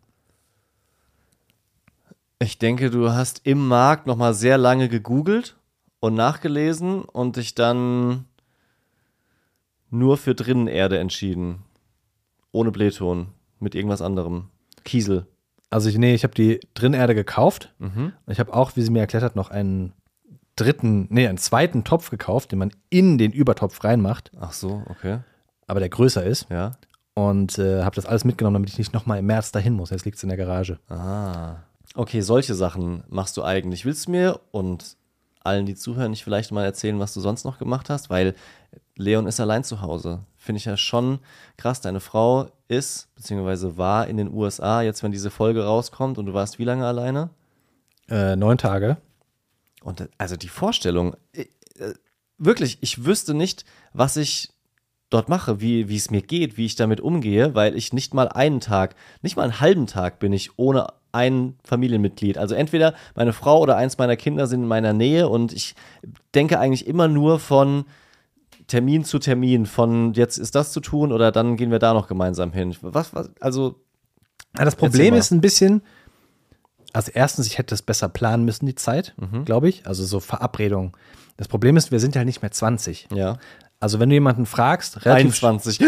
Speaker 2: Ich denke, du hast im Markt nochmal sehr lange gegoogelt und nachgelesen und dich dann nur für Drinnenerde entschieden. Ohne Blähton, mit irgendwas anderem. Kiesel.
Speaker 1: Also ich habe die Drinnenerde gekauft. Und ich habe auch, wie sie mir erklärt hat, noch einen zweiten Topf gekauft, den man in den Übertopf reinmacht.
Speaker 2: Ach so, okay.
Speaker 1: Aber der größer ist.
Speaker 2: Ja.
Speaker 1: Und habe das alles mitgenommen, damit ich nicht nochmal im März dahin muss. Jetzt liegt es in der Garage.
Speaker 2: Okay, solche Sachen machst du eigentlich. Willst du mir und allen, die zuhören, nicht vielleicht mal erzählen, was du sonst noch gemacht hast? Weil Leon ist allein zu Hause. Finde ich ja schon krass. Deine Frau ist, beziehungsweise war in den USA, jetzt wenn diese Folge rauskommt und du warst wie lange alleine?
Speaker 1: 9 Tage.
Speaker 2: Und also die Vorstellung, wirklich, ich wüsste nicht, was ich dort mache, wie es mir geht, wie ich damit umgehe, weil ich nicht mal einen halben Tag bin ich ohne ein Familienmitglied. Also entweder meine Frau oder eins meiner Kinder sind in meiner Nähe und ich denke eigentlich immer nur von Termin zu Termin, von jetzt ist das zu tun oder dann gehen wir da noch gemeinsam hin. Also
Speaker 1: das Problem ist ein bisschen, also erstens, ich hätte das besser planen müssen, die Zeit, glaube ich, also so Verabredungen. Das Problem ist, wir sind ja nicht mehr 20.
Speaker 2: Ja.
Speaker 1: Also wenn du jemanden fragst,
Speaker 2: 21.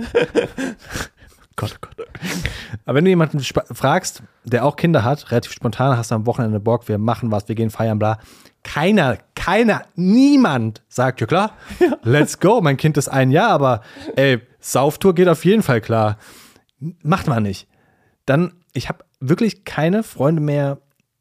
Speaker 1: Gott, oh Gott. Aber wenn du jemanden fragst, der auch Kinder hat, relativ spontan, hast du am Wochenende Bock, wir machen was, wir gehen feiern, bla. Niemand sagt, ja klar, let's go, mein Kind ist 1 Jahr, aber Sauftour geht auf jeden Fall klar. Macht man nicht. Dann, ich habe wirklich keine Freunde mehr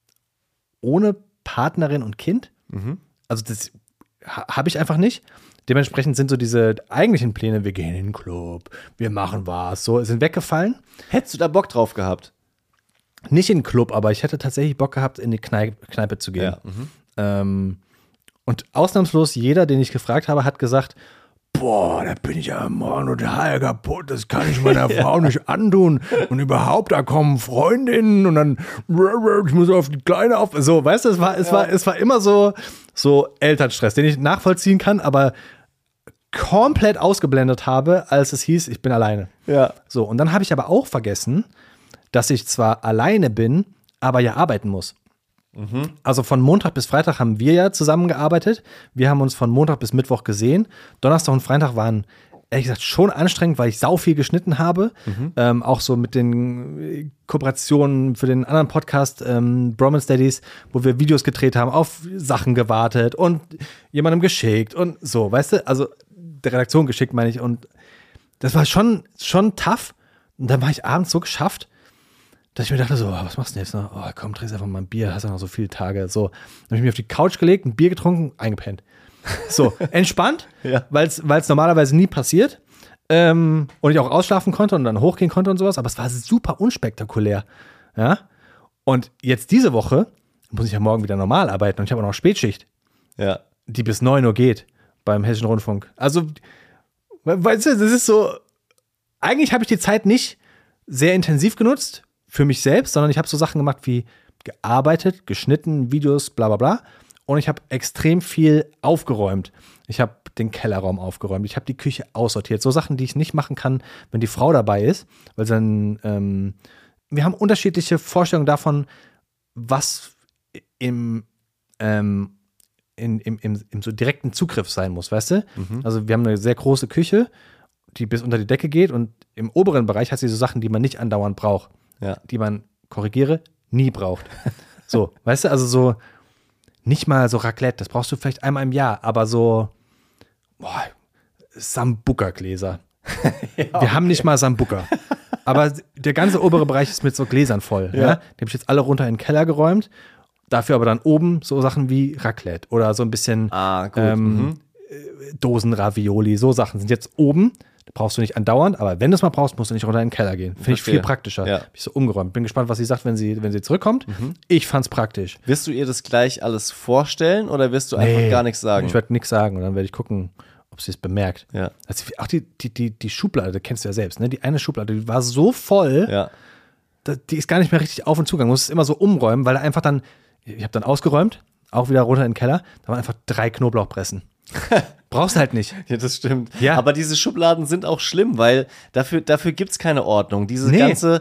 Speaker 1: ohne Partnerin und Kind. Also das habe ich einfach nicht. Dementsprechend sind so diese eigentlichen Pläne, wir gehen in den Club, wir machen was, so, sind weggefallen.
Speaker 2: Hättest du da Bock drauf gehabt?
Speaker 1: Nicht in den Club, aber ich hätte tatsächlich Bock gehabt, in die Kneipe zu gehen. Ja. Und ausnahmslos jeder, den ich gefragt habe, hat gesagt, boah, da bin ich ja morgen total kaputt, das kann ich meiner Frau nicht antun. Und überhaupt, da kommen Freundinnen und dann, ich muss auf die Kleine auf. So, weißt du, es war immer so Elternstress, den ich nachvollziehen kann, aber komplett ausgeblendet habe, als es hieß, ich bin alleine.
Speaker 2: Ja.
Speaker 1: So, und dann habe ich aber auch vergessen, dass ich zwar alleine bin, aber ja arbeiten muss. Also von Montag bis Freitag haben wir ja zusammengearbeitet. Wir haben uns von Montag bis Mittwoch gesehen. Donnerstag und Freitag waren, ehrlich gesagt, schon anstrengend, weil ich sau viel geschnitten habe. Auch so mit den Kooperationen für den anderen Podcast, Bromance Daddies, wo wir Videos gedreht haben, auf Sachen gewartet und jemandem geschickt und so, weißt du? Also der Redaktion geschickt, meine ich. Und das war schon tough. Und dann war ich abends so geschafft, dass ich mir dachte, so, was machst du denn jetzt noch? Oh, komm, trinkst einfach mal ein Bier, hast ja noch so viele Tage. So, dann habe ich mich auf die Couch gelegt, ein Bier getrunken, eingepennt. So, entspannt, weil es normalerweise nie passiert. Und ich auch ausschlafen konnte und dann hochgehen konnte und sowas. Aber es war super unspektakulär. Ja? Und jetzt diese Woche muss ich ja morgen wieder normal arbeiten und ich habe auch noch Spätschicht.
Speaker 2: Ja.
Speaker 1: Die bis 9 Uhr geht beim Hessischen Rundfunk. Also, weißt du, das ist so, eigentlich habe ich die Zeit nicht sehr intensiv genutzt für mich selbst, sondern ich habe so Sachen gemacht wie gearbeitet, geschnitten, Videos, bla bla bla. Und ich habe extrem viel aufgeräumt. Ich habe den Kellerraum aufgeräumt. Ich habe die Küche aussortiert. So Sachen, die ich nicht machen kann, wenn die Frau dabei ist. Weil dann, wir haben unterschiedliche Vorstellungen davon, was im so direkten Zugriff sein muss, weißt du? Also wir haben eine sehr große Küche, die bis unter die Decke geht. Und im oberen Bereich hat sie so Sachen, die man nicht andauernd braucht.
Speaker 2: Ja.
Speaker 1: Die man, korrigiere, nie braucht. So, weißt du, also so nicht mal so Raclette, das brauchst du vielleicht einmal im Jahr, aber so Sambuca-Gläser. Wir haben nicht mal Sambuca. Aber der ganze obere Bereich ist mit so Gläsern voll. Ja. Die habe ich jetzt alle runter in den Keller geräumt. Dafür aber dann oben so Sachen wie Raclette oder so ein bisschen Dosen-Ravioli. So Sachen sind jetzt oben. Brauchst du nicht andauernd, aber wenn du es mal brauchst, musst du nicht runter in den Keller gehen. Finde ich viel praktischer. Ja. Hab ich so umgeräumt. Bin gespannt, was sie sagt, wenn sie zurückkommt. Ich fand's praktisch.
Speaker 2: Wirst du ihr das gleich alles vorstellen oder wirst du einfach gar nichts sagen?
Speaker 1: Ich werde nichts sagen und dann werde ich gucken, ob sie es bemerkt.
Speaker 2: Ja.
Speaker 1: Also auch die Schublade, kennst du ja selbst, ne? Die eine Schublade, die war so voll.
Speaker 2: Ja.
Speaker 1: die ist gar nicht mehr richtig auf und zugang. Muss es immer so umräumen, weil einfach dann, ich habe dann ausgeräumt, auch wieder runter in den Keller, da waren einfach 3 Knoblauchpressen. Brauchst halt nicht.
Speaker 2: Ja, das stimmt. Ja. Aber diese Schubladen sind auch schlimm, weil dafür gibt es keine Ordnung. Diese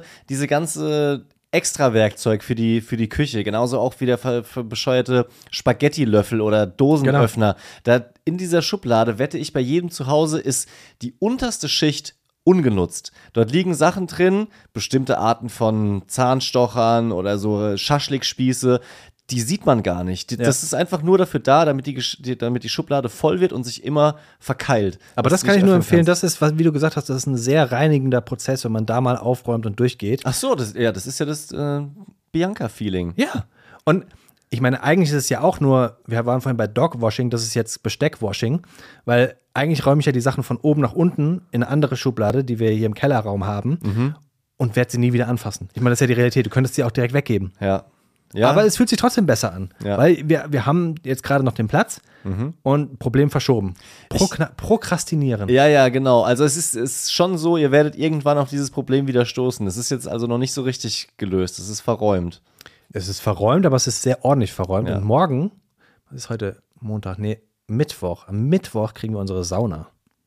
Speaker 2: ganze Extra-Werkzeug für die Küche, genauso auch wie der bescheuerte Spaghetti-Löffel oder Dosenöffner. Genau. In dieser Schublade, wette ich, bei jedem zu Hause ist die unterste Schicht ungenutzt. Dort liegen Sachen drin, bestimmte Arten von Zahnstochern oder so Schaschlikspieße, die sieht man gar nicht. Das ist einfach nur dafür da, damit die Schublade voll wird und sich immer verkeilt.
Speaker 1: Aber das kann ich nur empfehlen. Das ist, wie du gesagt hast, das ist ein sehr reinigender Prozess, wenn man da mal aufräumt und durchgeht.
Speaker 2: Ach so, das ist ja das Bianca-Feeling.
Speaker 1: Ja. Und ich meine, eigentlich ist es ja auch nur, wir waren vorhin bei Dogwashing, das ist jetzt Besteckwashing, weil eigentlich räume ich ja die Sachen von oben nach unten in eine andere Schublade, die wir hier im Kellerraum haben, und werde sie nie wieder anfassen. Ich meine, das ist ja die Realität. Du könntest sie auch direkt weggeben.
Speaker 2: Ja.
Speaker 1: Aber es fühlt sich trotzdem besser an, weil wir haben jetzt gerade noch den Platz und Problem verschoben. Prokrastinieren.
Speaker 2: Ja, genau. Also es ist schon so, ihr werdet irgendwann auf dieses Problem wieder stoßen. Es ist jetzt also noch nicht so richtig gelöst. Es ist verräumt.
Speaker 1: Es ist verräumt, aber es ist sehr ordentlich verräumt. Ja. Und morgen, was ist heute Montag? Nee, Mittwoch. Am Mittwoch kriegen wir unsere Sauna.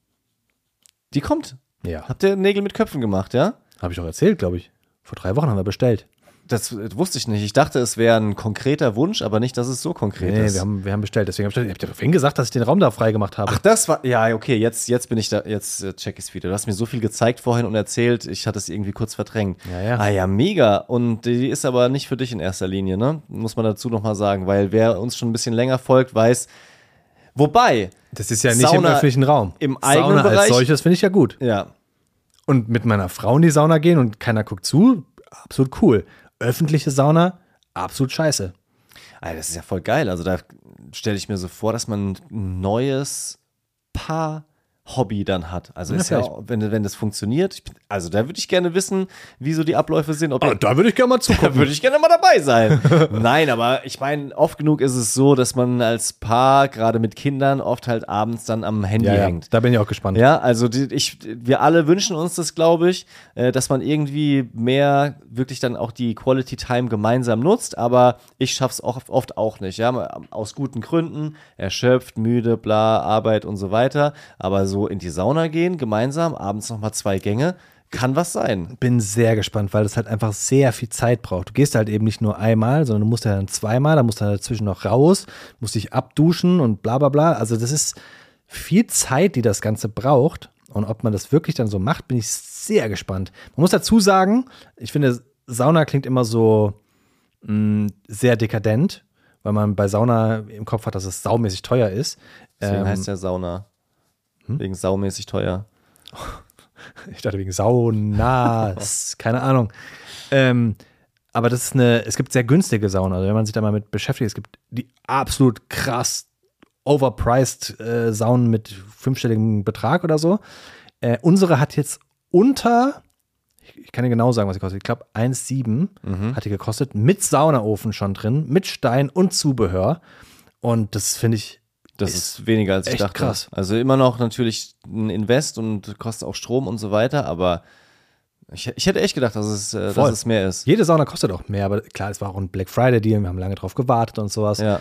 Speaker 2: Die kommt?
Speaker 1: Ja.
Speaker 2: Habt ihr Nägel mit Köpfen gemacht, ja?
Speaker 1: Habe ich doch erzählt, glaube ich. Vor 3 Wochen haben wir bestellt.
Speaker 2: Das wusste ich nicht. Ich dachte, es wäre ein konkreter Wunsch, aber nicht, dass es so konkret ist.
Speaker 1: Nee, wir haben bestellt. Deswegen habe ich dir vorhin gesagt, dass ich den Raum da freigemacht habe.
Speaker 2: Ach, das war, ja, okay, jetzt bin ich da, jetzt check ich es wieder. Du hast mir so viel gezeigt vorhin und erzählt, ich hatte es irgendwie kurz verdrängt.
Speaker 1: Ja.
Speaker 2: Ah ja, mega. Und die ist aber nicht für dich in erster Linie, ne? Muss man dazu nochmal sagen, weil wer uns schon ein bisschen länger folgt, weiß, wobei.
Speaker 1: Das ist ja nicht im öffentlichen Raum.
Speaker 2: Im eigenen
Speaker 1: Sauna
Speaker 2: Bereich.
Speaker 1: Als solches finde ich ja gut.
Speaker 2: Ja.
Speaker 1: Und mit meiner Frau in die Sauna gehen und keiner guckt zu, absolut cool. Öffentliche Sauna, absolut scheiße.
Speaker 2: Alter, das ist ja voll geil. Also da stelle ich mir so vor, dass man ein neues Paar-Hobby dann hat. Also ist ja, wenn das funktioniert, also da würde ich gerne wissen, wie so die Abläufe sind.
Speaker 1: Da würde ich gerne mal zugucken.
Speaker 2: Da würde ich gerne mal dabei sein. Nein, aber ich meine, oft genug ist es so, dass man als Paar, gerade mit Kindern, oft halt abends dann am Handy hängt.
Speaker 1: Da bin ich auch gespannt.
Speaker 2: Ja, also wir alle wünschen uns das, glaube ich, dass man irgendwie mehr wirklich dann auch die Quality Time gemeinsam nutzt, aber ich schaffe es oft auch nicht, ja, aus guten Gründen, erschöpft, müde, bla, Arbeit und so weiter, aber so in die Sauna gehen, gemeinsam, abends nochmal 2 Gänge, kann was sein.
Speaker 1: Bin sehr gespannt, weil das halt einfach sehr viel Zeit braucht. Du gehst halt eben nicht nur einmal, sondern du musst ja dann 2-mal, dann musst du dazwischen noch raus, musst dich abduschen und bla bla bla. Also das ist viel Zeit, die das Ganze braucht. Und ob man das wirklich dann so macht, bin ich sehr gespannt. Man muss dazu sagen, ich finde, Sauna klingt immer so sehr dekadent, weil man bei Sauna im Kopf hat, dass es saumäßig teuer ist.
Speaker 2: Deswegen heißt ja Sauna. Wegen saumäßig teuer.
Speaker 1: Ich dachte wegen Saunas, keine Ahnung. Aber es gibt sehr günstige Saunen. Also wenn man sich da mal mit beschäftigt, es gibt die absolut krass overpriced Saunen mit 5-stelligem Betrag oder so. Unsere hat jetzt unter, ich kann dir genau sagen, was sie kostet. Ich glaube 1,7 hat die gekostet, mit Saunaofen schon drin, mit Stein und Zubehör. Und das finde ich
Speaker 2: Das ist weniger als ich dachte.
Speaker 1: Krass.
Speaker 2: Also immer noch natürlich ein Invest und kostet auch Strom und so weiter, aber ich hätte echt gedacht, dass es mehr ist.
Speaker 1: Jede Sauna kostet auch mehr, aber klar, es war auch ein Black Friday-Deal, wir haben lange drauf gewartet und sowas.
Speaker 2: Ja.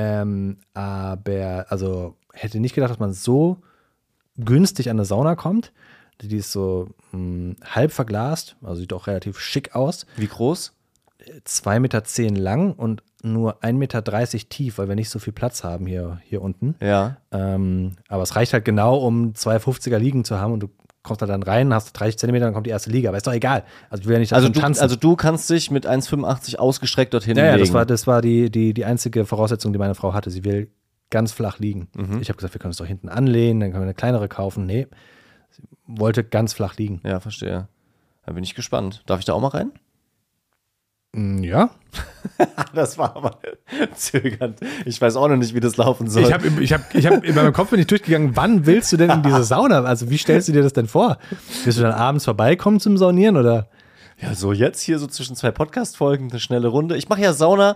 Speaker 1: Aber also hätte nicht gedacht, dass man so günstig an eine Sauna kommt. Die ist so halb verglast, also sieht auch relativ schick aus.
Speaker 2: Wie groß?
Speaker 1: 2,10 Meter lang und nur 1,30 Meter tief, weil wir nicht so viel Platz haben hier unten.
Speaker 2: Ja.
Speaker 1: Aber es reicht halt genau, um 2 50er Liegen zu haben und du kommst halt dann rein, hast 30 Zentimeter, dann kommt die erste Liga. Aber ist doch egal. Also ich will ja nicht
Speaker 2: also du kannst dich mit 1,85 ausgestreckt dorthin legen.
Speaker 1: Ja, das war die einzige Voraussetzung, die meine Frau hatte. Sie will ganz flach liegen. Ich habe gesagt, wir können uns doch hinten anlehnen, dann können wir eine kleinere kaufen. Nee, sie wollte ganz flach liegen.
Speaker 2: Ja, verstehe. Da bin ich gespannt. Darf ich da auch mal rein?
Speaker 1: Ja.
Speaker 2: Das war aber zögernd. Ich weiß auch noch nicht, wie das laufen soll.
Speaker 1: Ich hab in meinem Kopf bin ich durchgegangen, wann willst du denn in diese Sauna? Also wie stellst du dir das denn vor? Willst du dann abends vorbeikommen zum Saunieren oder?
Speaker 2: Ja, so jetzt hier so zwischen 2 Podcast-Folgen eine schnelle Runde. Ich mache ja Sauna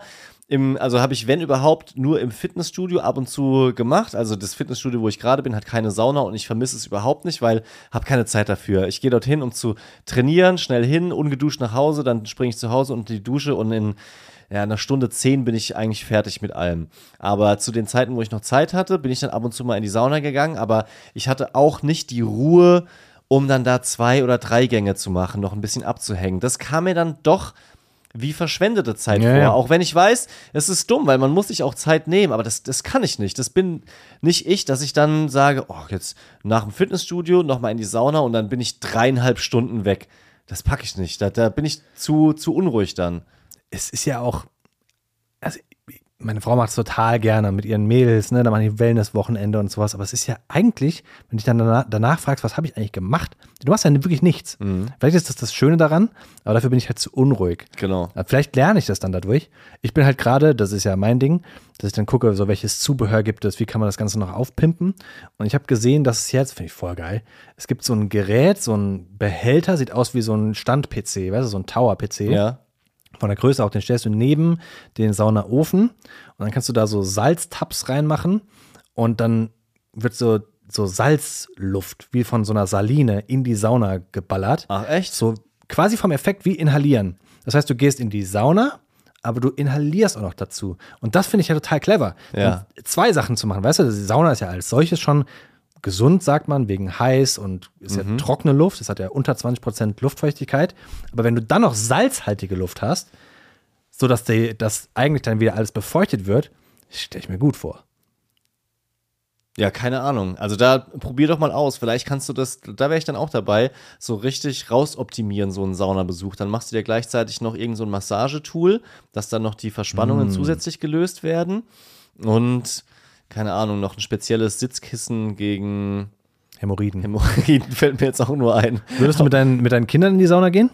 Speaker 2: Also habe ich, wenn überhaupt, nur im Fitnessstudio ab und zu gemacht. Also das Fitnessstudio, wo ich gerade bin, hat keine Sauna und ich vermisse es überhaupt nicht, weil habe keine Zeit dafür. Ich gehe dorthin, um zu trainieren, schnell hin, ungeduscht nach Hause, dann springe ich zu Hause unter die Dusche und in einer Stunde 10 bin ich eigentlich fertig mit allem. Aber zu den Zeiten, wo ich noch Zeit hatte, bin ich dann ab und zu mal in die Sauna gegangen, aber ich hatte auch nicht die Ruhe, um dann da 2 oder 3 Gänge zu machen, noch ein bisschen abzuhängen. Das kam mir dann doch wie verschwendete Zeit vor. Ja. Auch wenn ich weiß, es ist dumm, weil man muss sich auch Zeit nehmen, aber das kann ich nicht. Das bin nicht ich, dass ich dann sage, oh, jetzt nach dem Fitnessstudio nochmal in die Sauna und dann bin ich 3,5 Stunden weg. Das packe ich nicht. Da bin ich zu unruhig dann.
Speaker 1: Es ist ja auch, also meine Frau macht es total gerne mit ihren Mädels, ne, da machen die Wellness-Wochenende und sowas, aber es ist ja eigentlich, wenn du dich dann danach fragst, was habe ich eigentlich gemacht, du machst ja wirklich nichts. Vielleicht ist das Schöne daran, aber dafür bin ich halt zu unruhig.
Speaker 2: Genau.
Speaker 1: Vielleicht lerne ich das dann dadurch. Ich bin halt gerade, das ist ja mein Ding, dass ich dann gucke, so welches Zubehör gibt es, wie kann man das Ganze noch aufpimpen, und ich habe gesehen, dass es jetzt, finde ich voll geil, es gibt so ein Gerät, so ein Behälter, sieht aus wie so ein Stand-PC, weißt du, so ein Tower-PC.
Speaker 2: Ja.
Speaker 1: Von der Größe auch, den stellst du neben den Saunaofen und dann kannst du da so Salztabs reinmachen und dann wird so Salzluft wie von so einer Saline in die Sauna geballert.
Speaker 2: Ach, echt?
Speaker 1: So quasi vom Effekt wie inhalieren. Das heißt, du gehst in die Sauna, aber du inhalierst auch noch dazu. Und das finde ich ja total clever.
Speaker 2: Ja.
Speaker 1: 2 Sachen zu machen. Weißt du, die Sauna ist ja als solches schon gesund, sagt man, wegen heiß und ist ja trockene Luft. Es hat ja unter 20% Luftfeuchtigkeit. Aber wenn du dann noch salzhaltige Luft hast, sodass das eigentlich dann wieder alles befeuchtet wird, stelle ich mir gut vor.
Speaker 2: Ja, keine Ahnung. Also da probier doch mal aus. Vielleicht kannst du das, da wäre ich dann auch dabei, so richtig rausoptimieren, so einen Saunabesuch. Dann machst du dir gleichzeitig noch irgend so ein Massagetool, dass dann noch die Verspannungen zusätzlich gelöst werden. Und keine Ahnung, noch ein spezielles Sitzkissen gegen
Speaker 1: Hämorrhoiden.
Speaker 2: Hämorrhoiden fällt mir jetzt auch nur ein.
Speaker 1: Würdest du mit deinen Kindern in die Sauna gehen?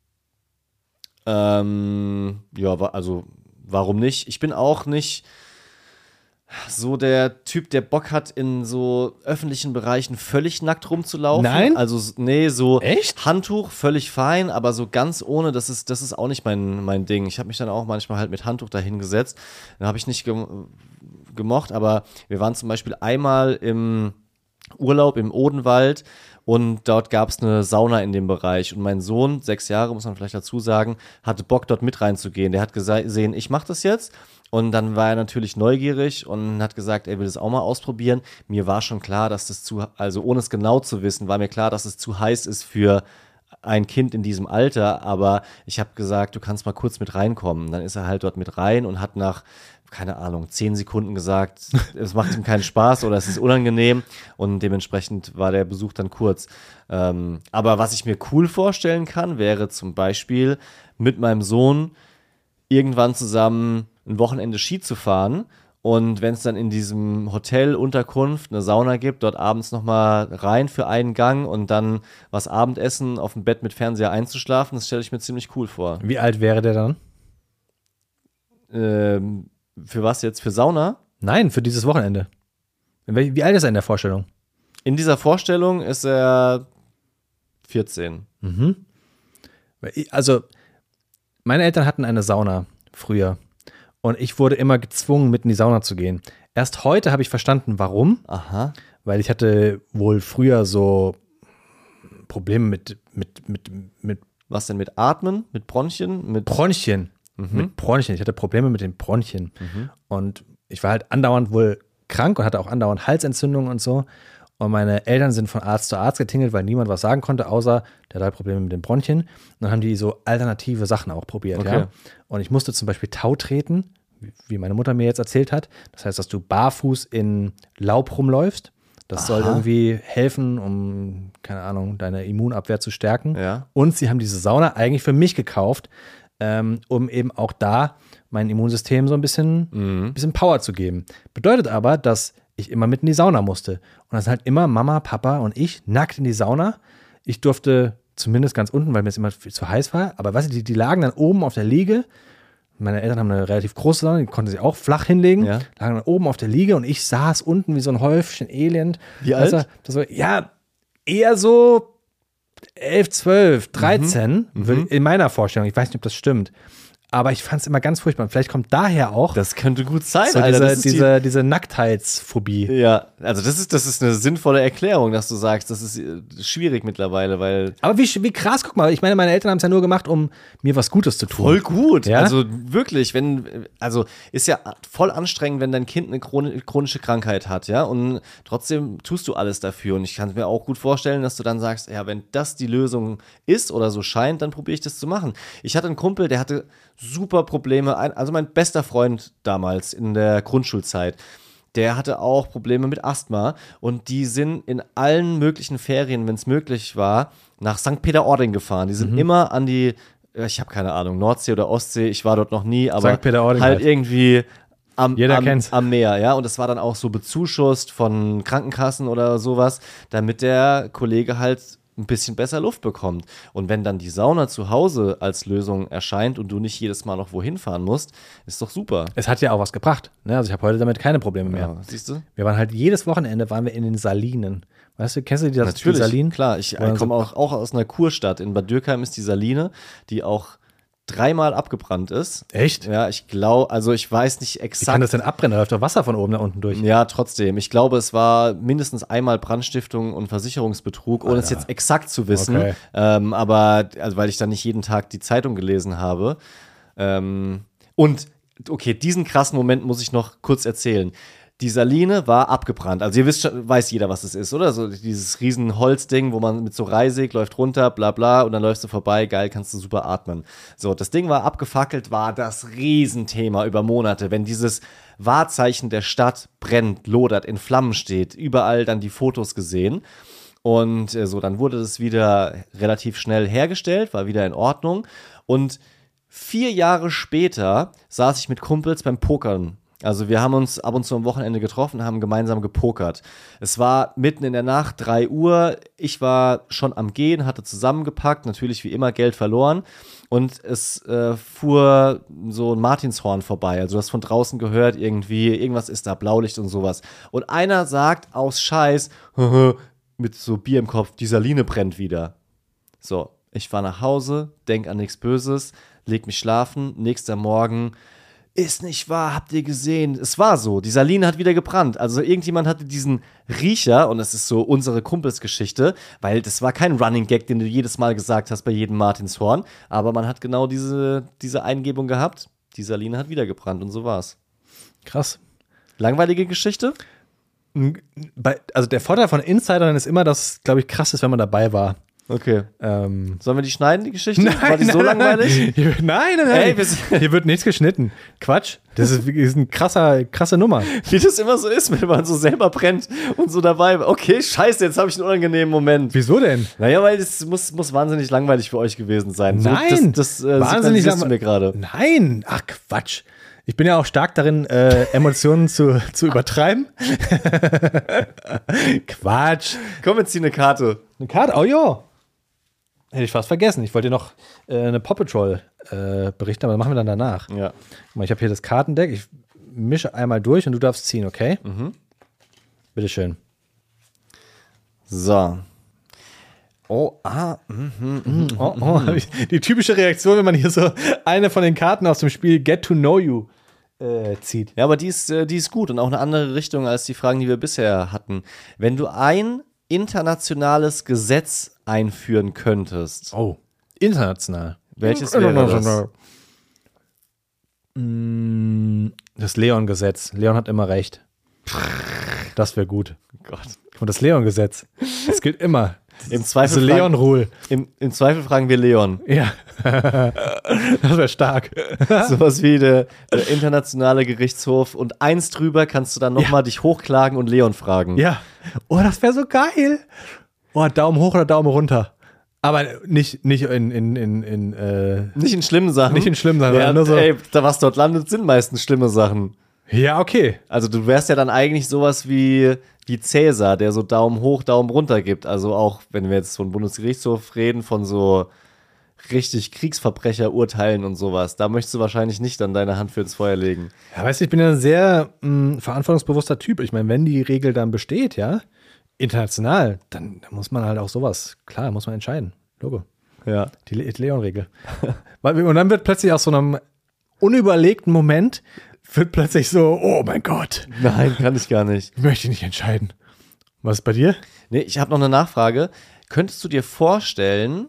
Speaker 2: Ja, also warum nicht? Ich bin auch nicht so der Typ, der Bock hat, in so öffentlichen Bereichen völlig nackt rumzulaufen.
Speaker 1: Nein?
Speaker 2: Also, nee, so
Speaker 1: Echt?
Speaker 2: Handtuch, völlig fein, aber so ganz ohne, das ist auch nicht mein Ding. Ich habe mich dann auch manchmal halt mit Handtuch dahingesetzt. Dann habe ich nicht gemocht, aber wir waren zum Beispiel einmal im Urlaub im Odenwald und dort gab es eine Sauna in dem Bereich und mein Sohn, 6 Jahre, muss man vielleicht dazu sagen, hatte Bock, dort mit reinzugehen. Der hat gesehen, ich mache das jetzt. Und dann war er natürlich neugierig und hat gesagt, er will das auch mal ausprobieren. Mir war schon klar, dass das also ohne es genau zu wissen, war mir klar, dass es zu heiß ist für ein Kind in diesem Alter. Aber ich habe gesagt, du kannst mal kurz mit reinkommen. Dann ist er halt dort mit rein und hat nach, keine Ahnung, 10 Sekunden gesagt, es macht ihm keinen Spaß oder es ist unangenehm. Und dementsprechend war der Besuch dann kurz. Aber was ich mir cool vorstellen kann, wäre zum Beispiel mit meinem Sohn irgendwann zusammen ein Wochenende Ski zu fahren und wenn es dann in diesem Hotel Unterkunft eine Sauna gibt, dort abends nochmal rein für einen Gang und dann was Abendessen auf dem Bett mit Fernseher einzuschlafen, das stelle ich mir ziemlich cool vor.
Speaker 1: Wie alt wäre der dann?
Speaker 2: Für was jetzt? Für Sauna?
Speaker 1: Nein, für dieses Wochenende. Wie alt ist er in der Vorstellung?
Speaker 2: In dieser Vorstellung ist er 14.
Speaker 1: Mhm. Also, meine Eltern hatten eine Sauna früher. Und ich wurde immer gezwungen, mit in die Sauna zu gehen. Erst heute habe ich verstanden, warum.
Speaker 2: Aha.
Speaker 1: Weil ich hatte wohl früher so Probleme mit
Speaker 2: was denn, mit Atmen? Mit Bronchien? Mit
Speaker 1: Bronchien. Mit Bronchien. Ich hatte Probleme mit den Bronchien. Und ich war halt andauernd wohl krank und hatte auch andauernd Halsentzündungen und so. Und meine Eltern sind von Arzt zu Arzt getingelt, weil niemand was sagen konnte, außer der hat halt Probleme mit den Bronchien. Und dann haben die so alternative Sachen auch probiert.
Speaker 2: Okay.
Speaker 1: Ja? Und ich musste zum Beispiel Tau treten, wie meine Mutter mir jetzt erzählt hat. Das heißt, dass du barfuß in Laub rumläufst. Das soll irgendwie helfen, um, keine Ahnung, deine Immunabwehr zu stärken.
Speaker 2: Ja.
Speaker 1: Und sie haben diese Sauna eigentlich für mich gekauft, um eben auch da mein Immunsystem so ein bisschen Power zu geben. Bedeutet aber, dass ich immer mit in die Sauna musste. Und dann sind halt immer Mama, Papa und ich nackt in die Sauna. Ich durfte zumindest ganz unten, weil mir es immer viel zu heiß war. Aber weißt du, die lagen dann oben auf der Liege. Meine Eltern haben eine relativ große Sauna, die konnten sie auch flach hinlegen.
Speaker 2: Ja.
Speaker 1: Lagen dann oben auf der Liege und ich saß unten wie so ein Häufchen Elend.
Speaker 2: Wie alt?
Speaker 1: Das war, ja, eher so 11, 12, 13, in meiner Vorstellung. Ich weiß nicht, ob das stimmt. Aber ich fand es immer ganz furchtbar. Vielleicht kommt daher auch.
Speaker 2: Das könnte gut sein,
Speaker 1: so
Speaker 2: Alter.
Speaker 1: Diese Nacktheitsphobie.
Speaker 2: Ja, also das ist eine sinnvolle Erklärung, dass du sagst, das ist schwierig mittlerweile, weil.
Speaker 1: Aber wie krass, guck mal, ich meine, meine Eltern haben es ja nur gemacht, um mir was Gutes zu tun.
Speaker 2: Voll gut.
Speaker 1: Ja?
Speaker 2: Also wirklich, ist ja voll anstrengend, wenn dein Kind eine chronische Krankheit hat, ja, und trotzdem tust du alles dafür. Und ich kann mir auch gut vorstellen, dass du dann sagst, ja, wenn das die Lösung ist oder so scheint, dann probiere ich das zu machen. Ich hatte einen Kumpel, der hatte super Probleme, also mein bester Freund damals in der Grundschulzeit, der hatte auch Probleme mit Asthma und die sind in allen möglichen Ferien, wenn es möglich war, nach St. Peter-Ording gefahren. Die sind immer an die, ich habe keine Ahnung, Nordsee oder Ostsee, ich war dort noch nie, aber halt irgendwie am Meer, ja, und das war dann auch so bezuschusst von Krankenkassen oder sowas, damit der Kollege halt ein bisschen besser Luft bekommt. Und wenn dann die Sauna zu Hause als Lösung erscheint und du nicht jedes Mal noch wohin fahren musst, ist doch super.
Speaker 1: Es hat ja auch was gebracht. Ne? Also ich habe heute damit keine Probleme mehr.
Speaker 2: Ja, siehst du?
Speaker 1: Wir waren halt jedes Wochenende in den Salinen. Weißt du, kennst du die
Speaker 2: Salinen? Klar, ich komme auch aus einer Kurstadt. In Bad Dürkheim ist die Saline, die auch 3-mal abgebrannt ist.
Speaker 1: Echt?
Speaker 2: Ja, ich glaube, also ich weiß nicht exakt.
Speaker 1: Wie kann das denn abbrennen? Da läuft doch Wasser von oben nach unten durch.
Speaker 2: Ja, trotzdem. Ich glaube, es war mindestens einmal Brandstiftung und Versicherungsbetrug, ohne es jetzt exakt zu wissen.
Speaker 1: Okay.
Speaker 2: Aber, also, weil ich dann nicht jeden Tag die Zeitung gelesen habe. Und, okay, diesen krassen Moment muss ich noch kurz erzählen. Die Saline war abgebrannt. Also ihr wisst schon, weiß jeder, was es ist, oder? So dieses riesen Holzding, wo man mit so Reisig läuft runter, bla bla, und dann läufst du vorbei, geil, kannst du super atmen. So, das Ding war abgefackelt, war das Riesenthema über Monate. Wenn dieses Wahrzeichen der Stadt brennt, lodert, in Flammen steht, überall dann die Fotos gesehen. Und so, dann wurde das wieder relativ schnell hergestellt, war wieder in Ordnung. Und 4 Jahre später saß ich mit Kumpels beim Pokern. Also wir haben uns ab und zu am Wochenende getroffen, haben gemeinsam gepokert. Es war mitten in der Nacht, 3 Uhr. Ich war schon am Gehen, hatte zusammengepackt, natürlich wie immer Geld verloren. Und es fuhr so ein Martinshorn vorbei. Also du hast von draußen gehört, irgendwas ist da, Blaulicht und sowas. Und einer sagt aus Scheiß, mit so Bier im Kopf, die Saline brennt wieder. So, ich fahr nach Hause, denk an nichts Böses, leg mich schlafen, nächster Morgen. Ist nicht wahr, habt ihr gesehen? Es war so, die Saline hat wieder gebrannt. Also irgendjemand hatte diesen Riecher, und das ist so unsere Kumpelsgeschichte, weil das war kein Running Gag, den du jedes Mal gesagt hast bei jedem Martinshorn, aber man hat genau diese Eingebung gehabt, die Saline hat wieder gebrannt und so war's.
Speaker 1: Krass.
Speaker 2: Langweilige Geschichte?
Speaker 1: Also der Vorteil von Insidern ist immer, dass, glaube ich, krass ist, wenn man dabei war.
Speaker 2: Okay. Sollen wir die schneiden, die Geschichte?
Speaker 1: Nein,
Speaker 2: war die so langweilig?
Speaker 1: Nein. Hey, hier wird nichts geschnitten. Quatsch. Das ist eine krasse Nummer.
Speaker 2: Wie das immer so ist, wenn man so selber brennt und so dabei war. Okay, scheiße, jetzt habe ich einen unangenehmen Moment.
Speaker 1: Wieso denn?
Speaker 2: Naja, weil es muss wahnsinnig langweilig für euch gewesen sein.
Speaker 1: Nein.
Speaker 2: Das
Speaker 1: wahnsinnig
Speaker 2: langweilig mir gerade.
Speaker 1: Nein. Ach, Quatsch. Ich bin ja auch stark darin, Emotionen zu übertreiben. Quatsch.
Speaker 2: Komm, jetzt zieh eine Karte.
Speaker 1: Eine Karte? Oh ja. Hätte ich fast vergessen. Ich wollte dir noch eine Paw Patrol berichten, aber das machen wir dann danach.
Speaker 2: Ja.
Speaker 1: Guck mal, ich habe hier das Kartendeck. Ich mische einmal durch und du darfst ziehen, okay?
Speaker 2: Mhm.
Speaker 1: Bitteschön.
Speaker 2: So.
Speaker 1: Oh, die typische Reaktion, wenn man hier so eine von den Karten aus dem Spiel Get to Know You zieht.
Speaker 2: Ja, aber die ist gut und auch eine andere Richtung als die Fragen, die wir bisher hatten. Wenn du ein internationales Gesetz einführen könntest.
Speaker 1: Oh, international.
Speaker 2: Welches wäre das?
Speaker 1: Das Leon-Gesetz. Leon hat immer recht. Das wäre gut.
Speaker 2: Oh Gott.
Speaker 1: Und das Leon-Gesetz. Das gilt immer.
Speaker 2: Im Zweifel
Speaker 1: Leon-Rule.
Speaker 2: Im Zweifel fragen wir Leon.
Speaker 1: Ja. Das wäre stark.
Speaker 2: Sowas wie der internationale Gerichtshof und eins drüber kannst du dann nochmal dich hochklagen und Leon fragen.
Speaker 1: Ja. Oh, das wäre so geil. Oh, Daumen hoch oder Daumen runter. Aber nicht in
Speaker 2: nicht in schlimmen Sachen.
Speaker 1: Nicht in schlimmen Sachen.
Speaker 2: Ja, nur so. Ey, da was dort landet, sind meistens schlimme Sachen.
Speaker 1: Ja, okay.
Speaker 2: Also du wärst ja dann eigentlich sowas wie Cäsar, der so Daumen hoch, Daumen runter gibt. Also auch, wenn wir jetzt von Bundesgerichtshof reden, von so richtig Kriegsverbrecherurteilen und sowas, da möchtest du wahrscheinlich nicht dann deine Hand für ins Feuer legen.
Speaker 1: Ja, weißt du, ich bin ja ein sehr verantwortungsbewusster Typ. Ich meine, wenn die Regel dann besteht, ja, international, dann muss man halt auch sowas, klar, muss man entscheiden. Logo.
Speaker 2: Ja.
Speaker 1: Die Leon-Regel. Und dann wird plötzlich aus so einem unüberlegten Moment wird plötzlich so, oh mein Gott.
Speaker 2: Nein, kann ich gar nicht.
Speaker 1: Ich möchte nicht entscheiden. Was ist bei dir?
Speaker 2: Nee, ich habe noch eine Nachfrage. Könntest du dir vorstellen,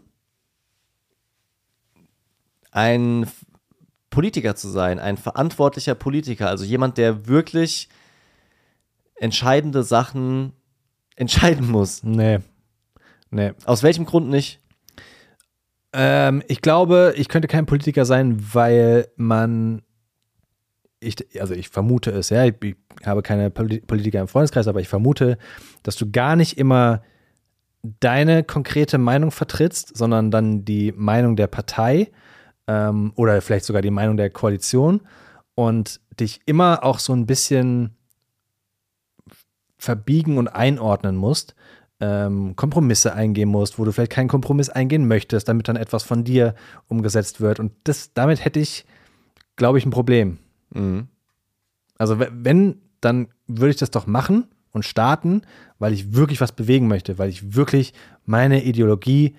Speaker 2: ein Politiker zu sein, ein verantwortlicher Politiker, also jemand, der wirklich entscheidende Sachen entscheiden muss?
Speaker 1: Nee.
Speaker 2: Aus welchem Grund nicht?
Speaker 1: Ich glaube, ich könnte kein Politiker sein, weil ich vermute es, ja, ich habe keine Politiker im Freundeskreis, aber ich vermute, dass du gar nicht immer deine konkrete Meinung vertrittst, sondern dann die Meinung der Partei oder vielleicht sogar die Meinung der Koalition und dich immer auch so ein bisschen verbiegen und einordnen musst, Kompromisse eingehen musst, wo du vielleicht keinen Kompromiss eingehen möchtest, damit dann etwas von dir umgesetzt wird. Und damit hätte ich, glaube ich, ein Problem.
Speaker 2: Mhm.
Speaker 1: Also wenn, dann würde ich das doch machen und starten, weil ich wirklich was bewegen möchte, weil ich wirklich meine Ideologie,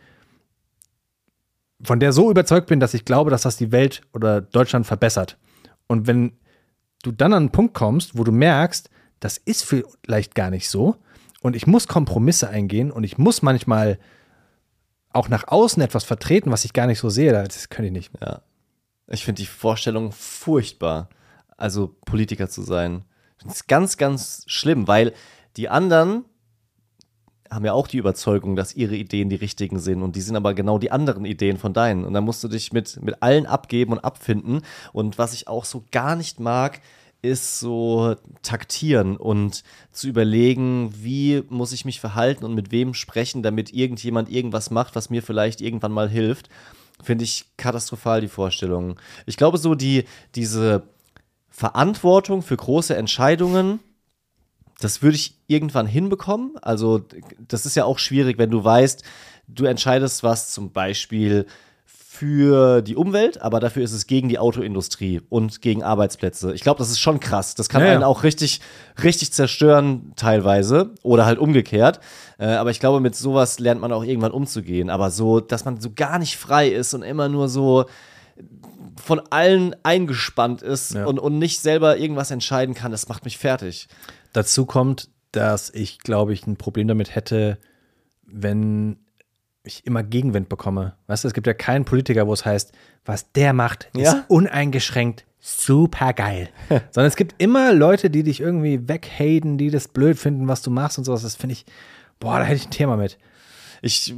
Speaker 1: von der so überzeugt bin, dass ich glaube, dass das die Welt oder Deutschland verbessert. Und wenn du dann an einen Punkt kommst, wo du merkst, das ist vielleicht gar nicht so und ich muss Kompromisse eingehen und ich muss manchmal auch nach außen etwas vertreten, was ich gar nicht so sehe, das könnte ich nicht.
Speaker 2: Ja. Ich finde die Vorstellung furchtbar, also Politiker zu sein. Das ist ganz, ganz schlimm, weil die anderen haben ja auch die Überzeugung, dass ihre Ideen die richtigen sind und die sind aber genau die anderen Ideen von deinen. Und dann musst du dich mit allen abgeben und abfinden. Und was ich auch so gar nicht mag, ist so taktieren und zu überlegen, wie muss ich mich verhalten und mit wem sprechen, damit irgendjemand irgendwas macht, was mir vielleicht irgendwann mal hilft. Finde ich katastrophal, die Vorstellung. Ich glaube so, diese Verantwortung für große Entscheidungen, das würde ich irgendwann hinbekommen. Also das ist ja auch schwierig, wenn du weißt, du entscheidest was zum Beispiel für die Umwelt, aber dafür ist es gegen die Autoindustrie und gegen Arbeitsplätze. Ich glaube, das ist schon krass. Das kann einen auch richtig, richtig zerstören teilweise oder halt umgekehrt. Aber ich glaube, mit sowas lernt man auch irgendwann umzugehen. Aber so, dass man so gar nicht frei ist und immer nur so von allen eingespannt ist und nicht selber irgendwas entscheiden kann, das macht mich fertig.
Speaker 1: Dazu kommt, dass ich, glaube ich, ein Problem damit hätte, wenn ich immer Gegenwind bekomme. Weißt du, es gibt ja keinen Politiker, wo es heißt, was der macht, ist uneingeschränkt super geil. Sondern es gibt immer Leute, die dich irgendwie weghaten, die das blöd finden, was du machst und sowas. Das finde ich, da hätte ich ein Thema mit.
Speaker 2: Ich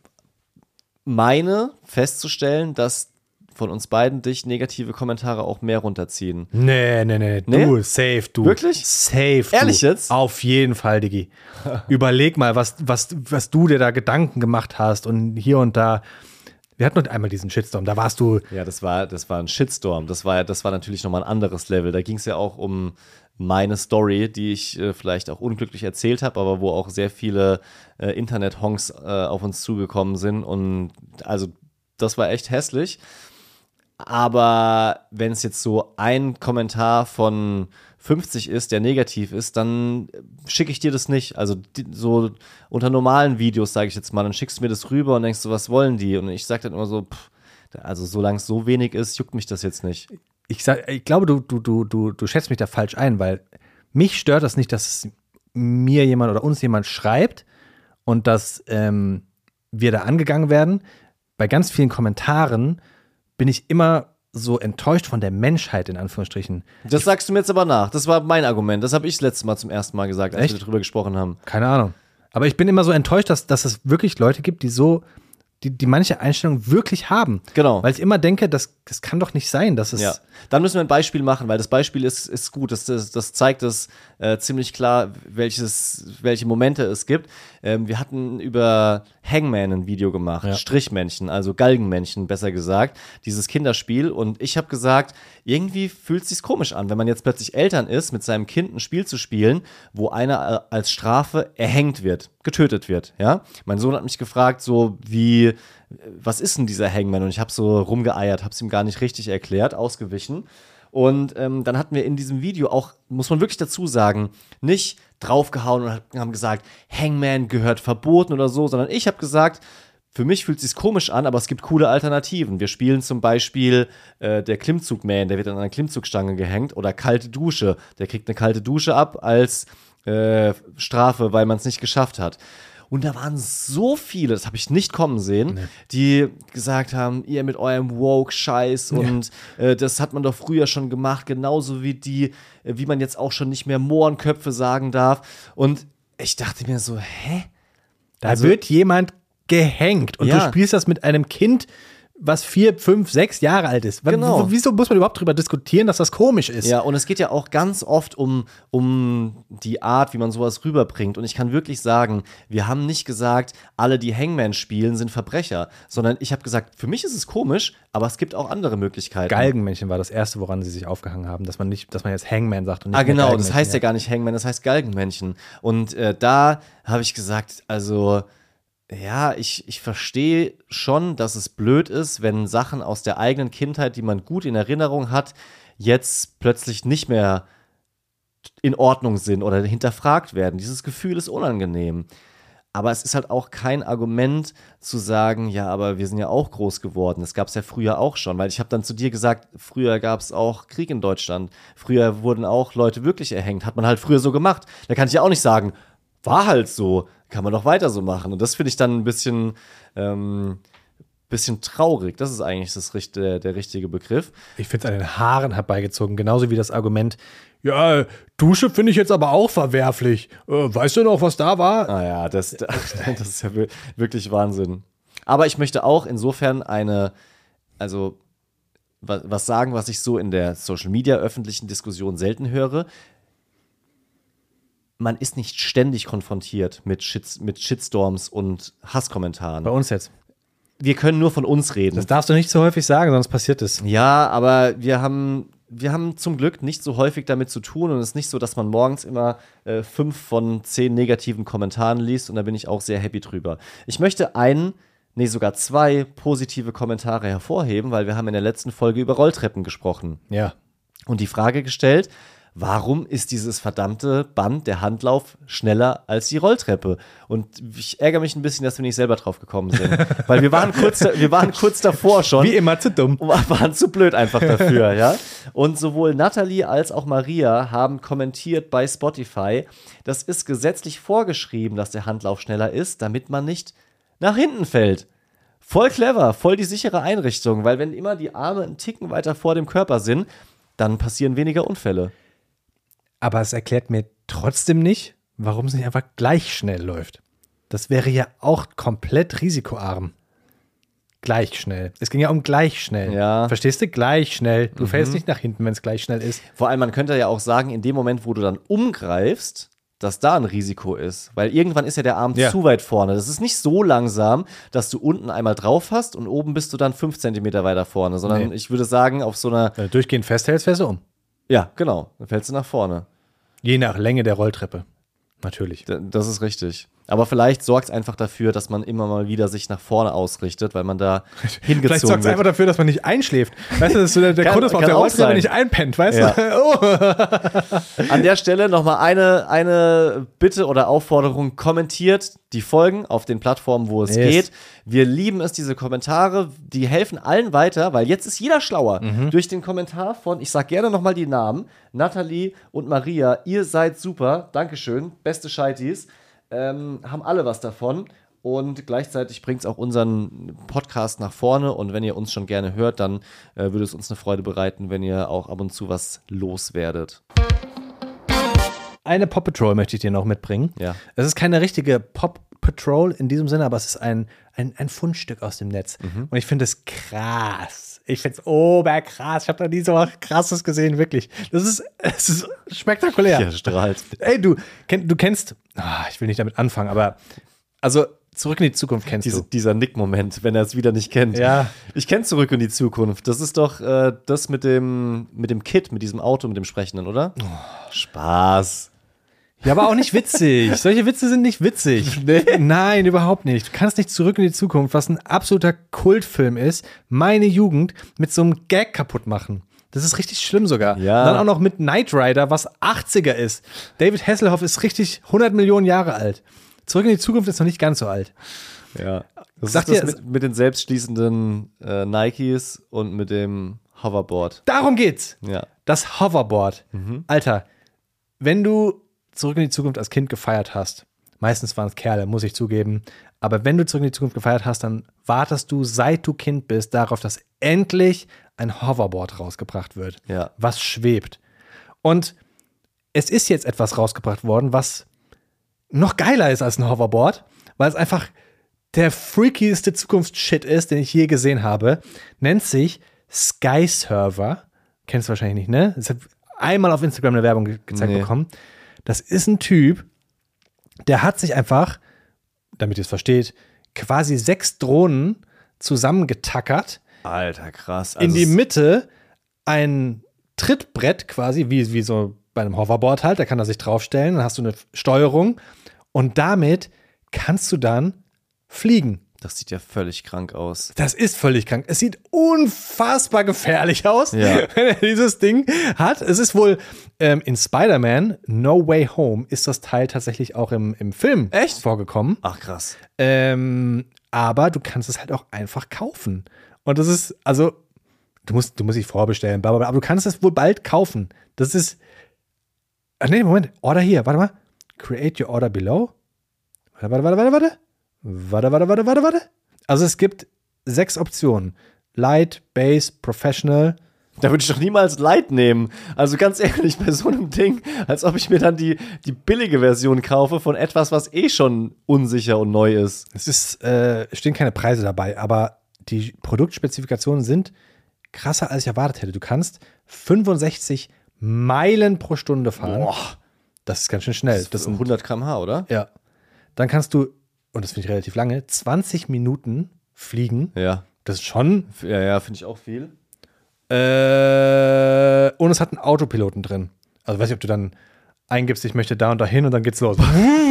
Speaker 2: meine festzustellen, dass von uns beiden dich negative Kommentare auch mehr runterziehen.
Speaker 1: Nee. Du, safe, du.
Speaker 2: Wirklich?
Speaker 1: Safe, du.
Speaker 2: Ehrlich jetzt?
Speaker 1: Auf jeden Fall, Diggi. Überleg mal, was du dir da Gedanken gemacht hast und hier und da. Wir hatten noch einmal diesen Shitstorm, da warst du.
Speaker 2: Ja, das war ein Shitstorm. Das war natürlich nochmal ein anderes Level. Da ging es ja auch um meine Story, die ich vielleicht auch unglücklich erzählt habe, aber wo auch sehr viele Internet-Honks auf uns zugekommen sind. Und also, das war echt hässlich. Aber wenn es jetzt so ein Kommentar von 50 ist, der negativ ist, dann schicke ich dir das nicht. Also so unter normalen Videos, sage ich jetzt mal, dann schickst du mir das rüber und denkst so, was wollen die? Und ich sage dann immer so, also solange es so wenig ist, juckt mich das jetzt nicht.
Speaker 1: Ich glaube, du schätzt mich da falsch ein, weil mich stört das nicht, dass mir jemand oder uns jemand schreibt und dass wir da angegangen werden. Bei ganz vielen Kommentaren bin ich immer so enttäuscht von der Menschheit, in Anführungsstrichen.
Speaker 2: Das sagst du mir jetzt aber nach. Das war mein Argument. Das habe ich das letzte Mal zum ersten Mal gesagt, als wir darüber gesprochen haben.
Speaker 1: Keine Ahnung. Aber ich bin immer so enttäuscht, dass es wirklich Leute gibt, die manche Einstellungen wirklich haben.
Speaker 2: Genau.
Speaker 1: Weil ich immer denke, das kann doch nicht sein, dass es.
Speaker 2: Ja. Dann müssen wir ein Beispiel machen, weil das Beispiel ist gut. Das zeigt es ziemlich klar, welche Momente es gibt. Wir hatten über Hangman ein Video gemacht, Strichmännchen, also Galgenmännchen, besser gesagt, dieses Kinderspiel. Und ich habe gesagt, irgendwie fühlt es sich komisch an, wenn man jetzt plötzlich Eltern ist, mit seinem Kind ein Spiel zu spielen, wo einer als Strafe erhängt wird, getötet wird. Ja? Mein Sohn hat mich gefragt, so wie, was ist denn dieser Hangman? Und ich habe so rumgeeiert, habe es ihm gar nicht richtig erklärt, ausgewichen. Und dann hatten wir in diesem Video auch, muss man wirklich dazu sagen, nicht draufgehauen und haben gesagt, Hangman gehört verboten oder so, sondern ich habe gesagt, für mich fühlt es sich komisch an, aber es gibt coole Alternativen. Wir spielen zum Beispiel der Klimmzugman, der wird an einer Klimmzugstange gehängt, oder kalte Dusche, der kriegt eine kalte Dusche ab als Strafe, weil man es nicht geschafft hat. Und da waren so viele, das habe ich nicht kommen sehen, die gesagt haben, ihr mit eurem Woke-Scheiß und das hat man doch früher schon gemacht, genauso wie man jetzt auch schon nicht mehr Mohrenköpfe sagen darf. Und ich dachte mir so, hä?
Speaker 1: Da wird jemand gehängt und du spielst das mit einem Kind, was 4, 5, 6 Jahre alt ist.
Speaker 2: Genau.
Speaker 1: Wieso muss man überhaupt drüber diskutieren, dass das komisch ist?
Speaker 2: Ja, und es geht ja auch ganz oft um die Art, wie man sowas rüberbringt. Und ich kann wirklich sagen, wir haben nicht gesagt, alle, die Hangman spielen, sind Verbrecher, sondern ich habe gesagt, für mich ist es komisch, aber es gibt auch andere Möglichkeiten.
Speaker 1: Galgenmännchen war das erste, woran sie sich aufgehangen haben, dass man jetzt Hangman sagt und nicht
Speaker 2: genau, das heißt ja gar nicht Hangman, das heißt Galgenmännchen. Und da habe ich gesagt, also ja, ich verstehe schon, dass es blöd ist, wenn Sachen aus der eigenen Kindheit, die man gut in Erinnerung hat, jetzt plötzlich nicht mehr in Ordnung sind oder hinterfragt werden. Dieses Gefühl ist unangenehm. Aber es ist halt auch kein Argument zu sagen, ja, aber wir sind ja auch groß geworden. Das gab es ja früher auch schon. Weil ich habe dann zu dir gesagt, früher gab es auch Krieg in Deutschland. Früher wurden auch Leute wirklich erhängt. Hat man halt früher so gemacht. Da kann ich ja auch nicht sagen, war halt so. Kann man doch weiter so machen. Und das finde ich dann ein bisschen traurig. Das ist eigentlich der richtige Begriff.
Speaker 1: Ich finde es an den Haaren herbeigezogen. Genauso wie das Argument, ja, Dusche finde ich jetzt aber auch verwerflich. Weißt du noch, was da war?
Speaker 2: Ah ja, das ist ja wirklich Wahnsinn. Aber ich möchte auch insofern was sagen, was ich so in der Social-Media-öffentlichen Diskussion selten höre. Man ist nicht ständig konfrontiert mit Shitstorms und Hasskommentaren.
Speaker 1: Bei uns jetzt.
Speaker 2: Wir können nur von uns reden.
Speaker 1: Das darfst du nicht so häufig sagen, sonst passiert es.
Speaker 2: Ja, aber wir haben zum Glück nicht so häufig damit zu tun und es ist nicht so, dass man morgens immer 5 von 10 negativen Kommentaren liest und da bin ich auch sehr happy drüber. Ich möchte sogar 2 positive Kommentare hervorheben, weil wir haben in der letzten Folge über Rolltreppen gesprochen.
Speaker 1: Ja.
Speaker 2: Und die Frage gestellt, warum ist dieses verdammte Band, der Handlauf, schneller als die Rolltreppe? Und ich ärgere mich ein bisschen, dass wir nicht selber drauf gekommen sind. Weil wir waren kurz davor schon.
Speaker 1: Wie immer zu dumm.
Speaker 2: Waren zu blöd einfach dafür, ja. Und sowohl Nathalie als auch Maria haben kommentiert bei Spotify, das ist gesetzlich vorgeschrieben, dass der Handlauf schneller ist, damit man nicht nach hinten fällt. Voll clever, voll die sichere Einrichtung, weil wenn immer die Arme einen Ticken weiter vor dem Körper sind, dann passieren weniger Unfälle.
Speaker 1: Aber es erklärt mir trotzdem nicht, warum es nicht einfach gleich schnell läuft. Das wäre ja auch komplett risikoarm. Gleich schnell. Es ging ja um gleich schnell.
Speaker 2: Ja.
Speaker 1: Verstehst du? Gleich schnell. Du fällst nicht nach hinten, wenn es gleich schnell ist.
Speaker 2: Vor allem, man könnte ja auch sagen, in dem Moment, wo du dann umgreifst, dass da ein Risiko ist. Weil irgendwann ist ja der Arm zu weit vorne. Das ist nicht so langsam, dass du unten einmal drauf hast und oben bist du dann 5 Zentimeter weiter vorne. Sondern ich würde sagen, auf so einer…
Speaker 1: Wenn du durchgehend festhältst, fällst du um.
Speaker 2: Ja, genau. Dann fällst du nach vorne.
Speaker 1: Je nach Länge der Rolltreppe. Natürlich.
Speaker 2: Das ist richtig. Aber vielleicht sorgt es einfach dafür, dass man immer mal wieder sich nach vorne ausrichtet, weil man da hingezogen
Speaker 1: Vielleicht sorgt es einfach dafür, dass man nicht einschläft. Weißt du, das ist so der Grund, dass man auf der Rolltreppe nicht einpennt, weißt du? Oh.
Speaker 2: An der Stelle nochmal eine Bitte oder Aufforderung. Kommentiert die Folgen auf den Plattformen, wo es geht. Wir lieben es, diese Kommentare. Die helfen allen weiter, weil jetzt ist jeder schlauer. Durch den Kommentar von, ich sag gerne nochmal die Namen, Nathalie und Maria. Ihr seid super. Dankeschön. Beste Scheitis. Haben alle was davon und gleichzeitig bringt es auch unseren Podcast nach vorne und wenn ihr uns schon gerne hört, dann würde es uns eine Freude bereiten, wenn ihr auch ab und zu was loswerdet.
Speaker 1: Eine Pop Patrol möchte ich dir noch mitbringen.
Speaker 2: Ja.
Speaker 1: Es ist keine richtige Pop Patrol in diesem Sinne, aber es ist ein Fundstück aus dem Netz und ich finde es krass. Ich finde es oberkrass. Ich habe noch nie so was Krasses gesehen, wirklich. Es ist spektakulär.
Speaker 2: Ja, strahlt.
Speaker 1: Ey, du kennst, ich will nicht damit anfangen, aber also Zurück in die Zukunft kennst du.
Speaker 2: Dieser Nick-Moment, wenn er es wieder nicht kennt.
Speaker 1: Ja.
Speaker 2: Ich kenne Zurück in die Zukunft. Das ist doch das mit dem Kid, mit diesem Auto, mit dem Sprechenden, oder? Oh. Spaß.
Speaker 1: Ja, aber auch nicht witzig. Solche Witze sind nicht witzig. Nee. Nein, überhaupt nicht. Du kannst nicht Zurück in die Zukunft, was ein absoluter Kultfilm ist, meine Jugend mit so einem Gag kaputt machen. Das ist richtig schlimm sogar.
Speaker 2: Ja.
Speaker 1: Und dann auch noch mit Knight Rider, was 80er ist. David Hasselhoff ist richtig 100 Millionen Jahre alt. Zurück in die Zukunft ist noch nicht ganz so alt.
Speaker 2: Ja. Das sagt ist das mit den selbstschließenden Nikes und mit dem Hoverboard.
Speaker 1: Darum geht's.
Speaker 2: Ja.
Speaker 1: Das Hoverboard. Alter, wenn du Zurück in die Zukunft als Kind gefeiert hast, meistens waren es Kerle, muss ich zugeben, aber wenn du Zurück in die Zukunft gefeiert hast, dann wartest du, seit du Kind bist, darauf, dass endlich ein Hoverboard rausgebracht wird, was schwebt. Und es ist jetzt etwas rausgebracht worden, was noch geiler ist als ein Hoverboard, weil es einfach der freakieste Zukunftsshit ist, den ich je gesehen habe. Nennt sich Sky Server. Kennst du wahrscheinlich nicht, ne? Ich habe einmal auf Instagram eine Werbung gezeigt bekommen. Das ist ein Typ, der hat sich einfach, damit ihr es versteht, quasi 6 Drohnen zusammengetackert.
Speaker 2: Alter, krass.
Speaker 1: Also in die Mitte ein Trittbrett quasi, wie so bei einem Hoverboard halt. Da kann er sich draufstellen, dann hast du eine Steuerung und damit kannst du dann fliegen.
Speaker 2: Das sieht ja völlig krank aus.
Speaker 1: Das ist völlig krank. Es sieht unfassbar gefährlich aus, wenn er dieses Ding hat. Es ist wohl in Spider-Man No Way Home ist das Teil tatsächlich auch im Film vorgekommen.
Speaker 2: Ach, krass.
Speaker 1: Aber du kannst es halt auch einfach kaufen. Und das ist, also, du musst dich vorbestellen, aber du kannst es wohl bald kaufen. Das ist, Moment, Order hier, warte mal. Create your order below. Warte. Also es gibt 6 Optionen. Light, Base, Professional.
Speaker 2: Da würde ich doch niemals Light nehmen. Also ganz ehrlich, bei so einem Ding, als ob ich mir dann die billige Version kaufe von etwas, was eh schon unsicher und neu ist.
Speaker 1: Es stehen keine Preise dabei, aber die Produktspezifikationen sind krasser, als ich erwartet hätte. Du kannst 65 Meilen pro Stunde fahren.
Speaker 2: Boah.
Speaker 1: Das ist ganz schön schnell.
Speaker 2: Das sind 100 km/h, oder?
Speaker 1: Ja. Dann kannst du, und das finde ich relativ lange, 20 Minuten fliegen.
Speaker 2: Ja.
Speaker 1: Das ist schon.
Speaker 2: Ja, finde ich auch viel.
Speaker 1: Und es hat einen Autopiloten drin. Also weiß ich, ob du dann eingibst, ich möchte da und dahin und dann geht's los.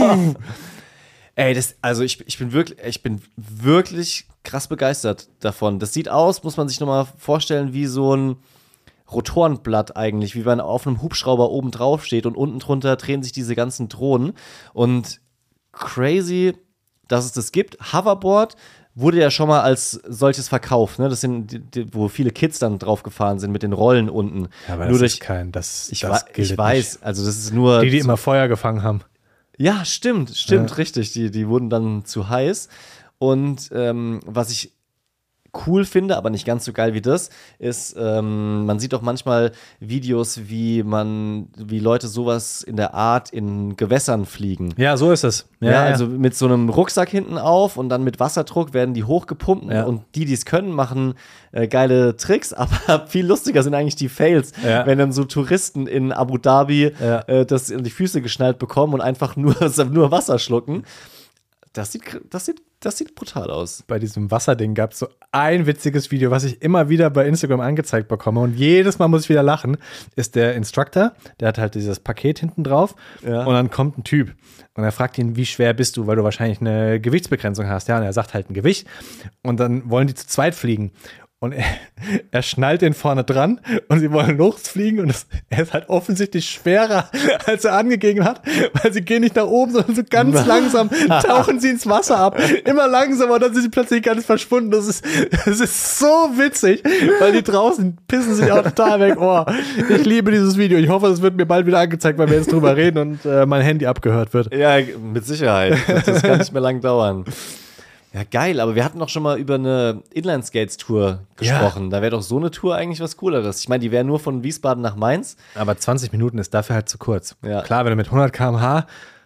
Speaker 2: Ey, ich bin wirklich krass begeistert davon. Das sieht aus, muss man sich nochmal vorstellen, wie so ein Rotorenblatt eigentlich, wie wenn auf einem Hubschrauber oben drauf steht und unten drunter drehen sich diese ganzen Drohnen. Und crazy, dass es das gibt. Hoverboard wurde ja schon mal als solches verkauft, ne? Das sind, wo viele Kids dann drauf gefahren sind mit den Rollen unten.
Speaker 1: Ja, aber nur das ist kein,
Speaker 2: ich weiß, nicht. Also das ist nur
Speaker 1: die immer Feuer gefangen haben.
Speaker 2: Ja, stimmt, richtig. Die wurden dann zu heiß. Und was ich cool finde, aber nicht ganz so geil wie das, ist, man sieht auch manchmal Videos, wie Leute sowas in der Art in Gewässern fliegen.
Speaker 1: Ja, so ist es.
Speaker 2: Ja, also mit so einem Rucksack hinten auf und dann mit Wasserdruck werden die hochgepumpt und die es können, machen geile Tricks, aber viel lustiger sind eigentlich die Fails, wenn dann so Touristen in Abu Dhabi das in die Füße geschnallt bekommen und einfach nur Wasser schlucken. Das sieht brutal aus.
Speaker 1: Bei diesem Wasserding gab es so ein witziges Video, was ich immer wieder bei Instagram angezeigt bekomme und jedes Mal muss ich wieder lachen, ist der Instructor, der hat halt dieses Paket hinten drauf und dann kommt ein Typ und er fragt ihn, wie schwer bist du, weil du wahrscheinlich eine Gewichtsbegrenzung hast. Ja, und er sagt halt ein Gewicht und dann wollen die zu zweit fliegen. Und er schnallt den vorne dran und sie wollen losfliegen und er ist halt offensichtlich schwerer, als er angegeben hat, weil sie gehen nicht nach oben, sondern so ganz langsam tauchen sie ins Wasser ab. Immer langsamer und dann sind sie plötzlich ganz verschwunden. Das ist so witzig, weil die draußen pissen sich auch total weg. Oh, ich liebe dieses Video. Ich hoffe, es wird mir bald wieder angezeigt, weil wir jetzt drüber reden und mein Handy abgehört wird.
Speaker 2: Ja, mit Sicherheit. Das kann nicht mehr lang dauern. Ja, geil, aber wir hatten doch schon mal über eine Inline-Skates-Tour gesprochen. Ja. Da wäre doch so eine Tour eigentlich was Cooleres. Ich meine, die wäre nur von Wiesbaden nach Mainz.
Speaker 1: Aber 20 Minuten ist dafür halt zu kurz. Ja. Klar, wenn du mit 100 km/h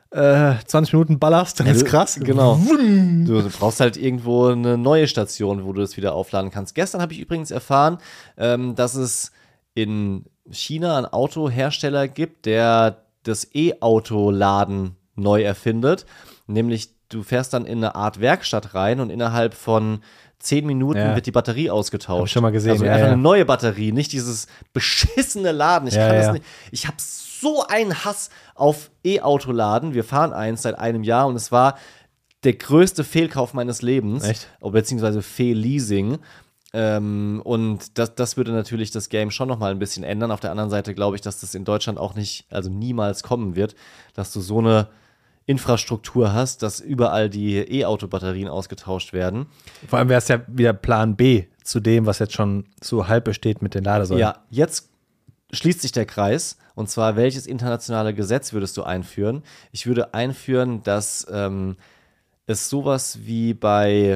Speaker 1: 20 Minuten ballerst, dann ist krass.
Speaker 2: Genau. Du brauchst halt irgendwo eine neue Station, wo du das wieder aufladen kannst. Gestern habe ich übrigens erfahren, dass es in China einen Autohersteller gibt, der das E-Auto-Laden neu erfindet. Nämlich du fährst dann in eine Art Werkstatt rein und innerhalb von 10 Minuten wird die Batterie ausgetauscht.
Speaker 1: Hab ich schon mal gesehen.
Speaker 2: Also einfach eine neue Batterie, nicht dieses beschissene Laden. Ich kann das nicht. Ich habe so einen Hass auf E-Auto-Laden. Wir fahren eins seit einem Jahr und es war der größte Fehlkauf meines Lebens.
Speaker 1: Echt?
Speaker 2: Beziehungsweise Fehlleasing. Und das würde natürlich das Game schon noch mal ein bisschen ändern. Auf der anderen Seite glaube ich, dass das in Deutschland auch nicht, also niemals kommen wird, dass du so eine Infrastruktur hast, dass überall die E-Auto-Batterien ausgetauscht werden.
Speaker 1: Vor allem wäre es ja wieder Plan B zu dem, was jetzt schon so halb besteht mit den Ladesäulen.
Speaker 2: Ja, jetzt schließt sich der Kreis. Und zwar, welches internationale Gesetz würdest du einführen? Ich würde einführen, dass es sowas wie bei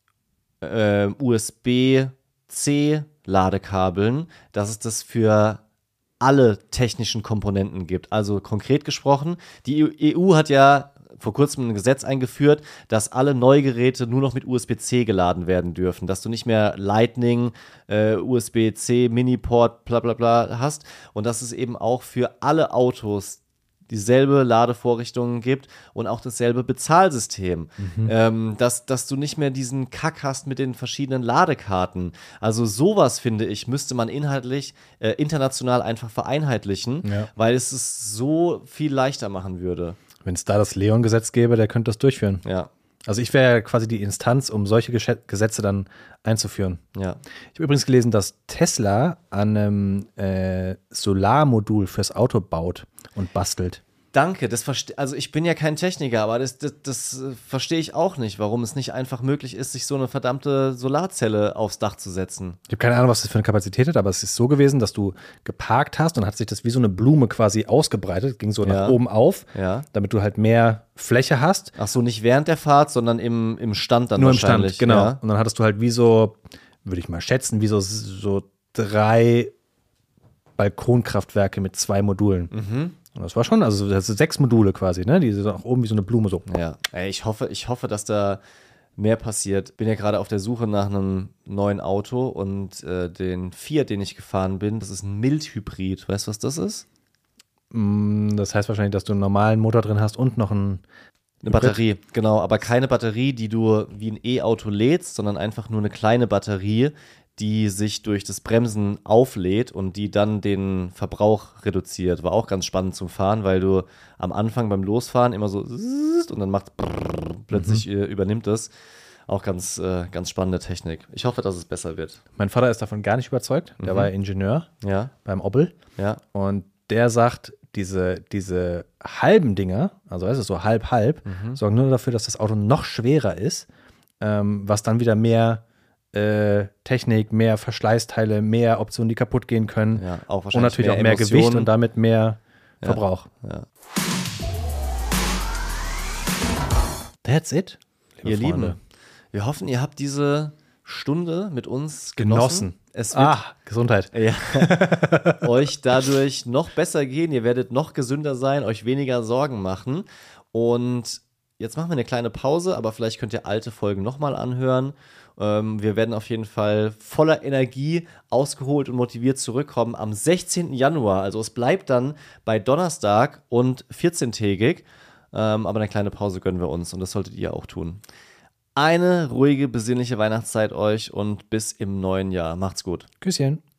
Speaker 2: USB-C-Ladekabeln, dass es das für alle technischen Komponenten gibt. Also konkret gesprochen, die EU hat ja vor kurzem ein Gesetz eingeführt, dass alle Neugeräte nur noch mit USB-C geladen werden dürfen, dass du nicht mehr Lightning, USB-C, Miniport, bla bla bla hast und dass es eben auch für alle Autos dieselbe Ladevorrichtungen gibt und auch dasselbe Bezahlsystem. Dass du nicht mehr diesen Kack hast mit den verschiedenen Ladekarten. Also sowas, finde ich, müsste man inhaltlich international einfach vereinheitlichen, weil es so viel leichter machen würde.
Speaker 1: Wenn es da das Leon-Gesetz gäbe, der könnte das durchführen.
Speaker 2: Ja.
Speaker 1: Also ich wäre ja quasi die Instanz, um solche Gesetze dann einzuführen.
Speaker 2: Ja.
Speaker 1: Ich habe übrigens gelesen, dass Tesla an einem Solarmodul fürs Auto baut und bastelt.
Speaker 2: Danke, also ich bin ja kein Techniker, aber das verstehe ich auch nicht, warum es nicht einfach möglich ist, sich so eine verdammte Solarzelle aufs Dach zu setzen.
Speaker 1: Ich habe keine Ahnung, was das für eine Kapazität hat, aber es ist so gewesen, dass du geparkt hast und hat sich das wie so eine Blume quasi ausgebreitet, ging so nach oben auf, damit du halt mehr Fläche hast.
Speaker 2: Ach so, nicht während der Fahrt, sondern im Stand dann
Speaker 1: nur
Speaker 2: wahrscheinlich.
Speaker 1: Nur im Stand, genau. Ja. Und dann hattest du halt wie so, würde ich mal schätzen, wie so 3 Balkonkraftwerke mit 2 Modulen. Und das war schon, also das sind 6 Module quasi, ne? Die sind auch oben wie so eine Blume so.
Speaker 2: Ja, ich hoffe, dass da mehr passiert. Bin ja gerade auf der Suche nach einem neuen Auto und den Fiat, den ich gefahren bin, das ist ein Mildhybrid. Weißt du, was das ist?
Speaker 1: Das heißt wahrscheinlich, dass du einen normalen Motor drin hast und noch eine
Speaker 2: Batterie, genau, aber keine Batterie, die du wie ein E-Auto lädst, sondern einfach nur eine kleine Batterie, die sich durch das Bremsen auflädt und die dann den Verbrauch reduziert. War auch ganz spannend zum Fahren, weil du am Anfang beim Losfahren immer so und dann macht plötzlich übernimmt es. Auch ganz spannende Technik. Ich hoffe, dass es besser wird.
Speaker 1: Mein Vater ist davon gar nicht überzeugt. Der war Ingenieur beim Obbel.
Speaker 2: Ja.
Speaker 1: Und der sagt, diese halben Dinger, also es ist so halb, sorgen nur dafür, dass das Auto noch schwerer ist, was dann wieder mehr Technik, mehr Verschleißteile, mehr Optionen, die kaputt gehen können.
Speaker 2: Ja, auch wahrscheinlich
Speaker 1: und natürlich auch mehr Gewicht und damit mehr Verbrauch.
Speaker 2: Ja.
Speaker 1: That's it,
Speaker 2: ihr Lieben. Wir hoffen, ihr habt diese Stunde mit uns genossen.
Speaker 1: Es wird Gesundheit.
Speaker 2: Ja, euch dadurch noch besser gehen. Ihr werdet noch gesünder sein, euch weniger Sorgen machen. Und jetzt machen wir eine kleine Pause, aber vielleicht könnt ihr alte Folgen nochmal anhören. Wir werden auf jeden Fall voller Energie ausgeholt und motiviert zurückkommen am 16. Januar. Also es bleibt dann bei Donnerstag und 14-tägig. Aber eine kleine Pause gönnen wir uns und das solltet ihr auch tun. Eine ruhige, besinnliche Weihnachtszeit euch und bis im neuen Jahr. Macht's gut.
Speaker 1: Küsschen.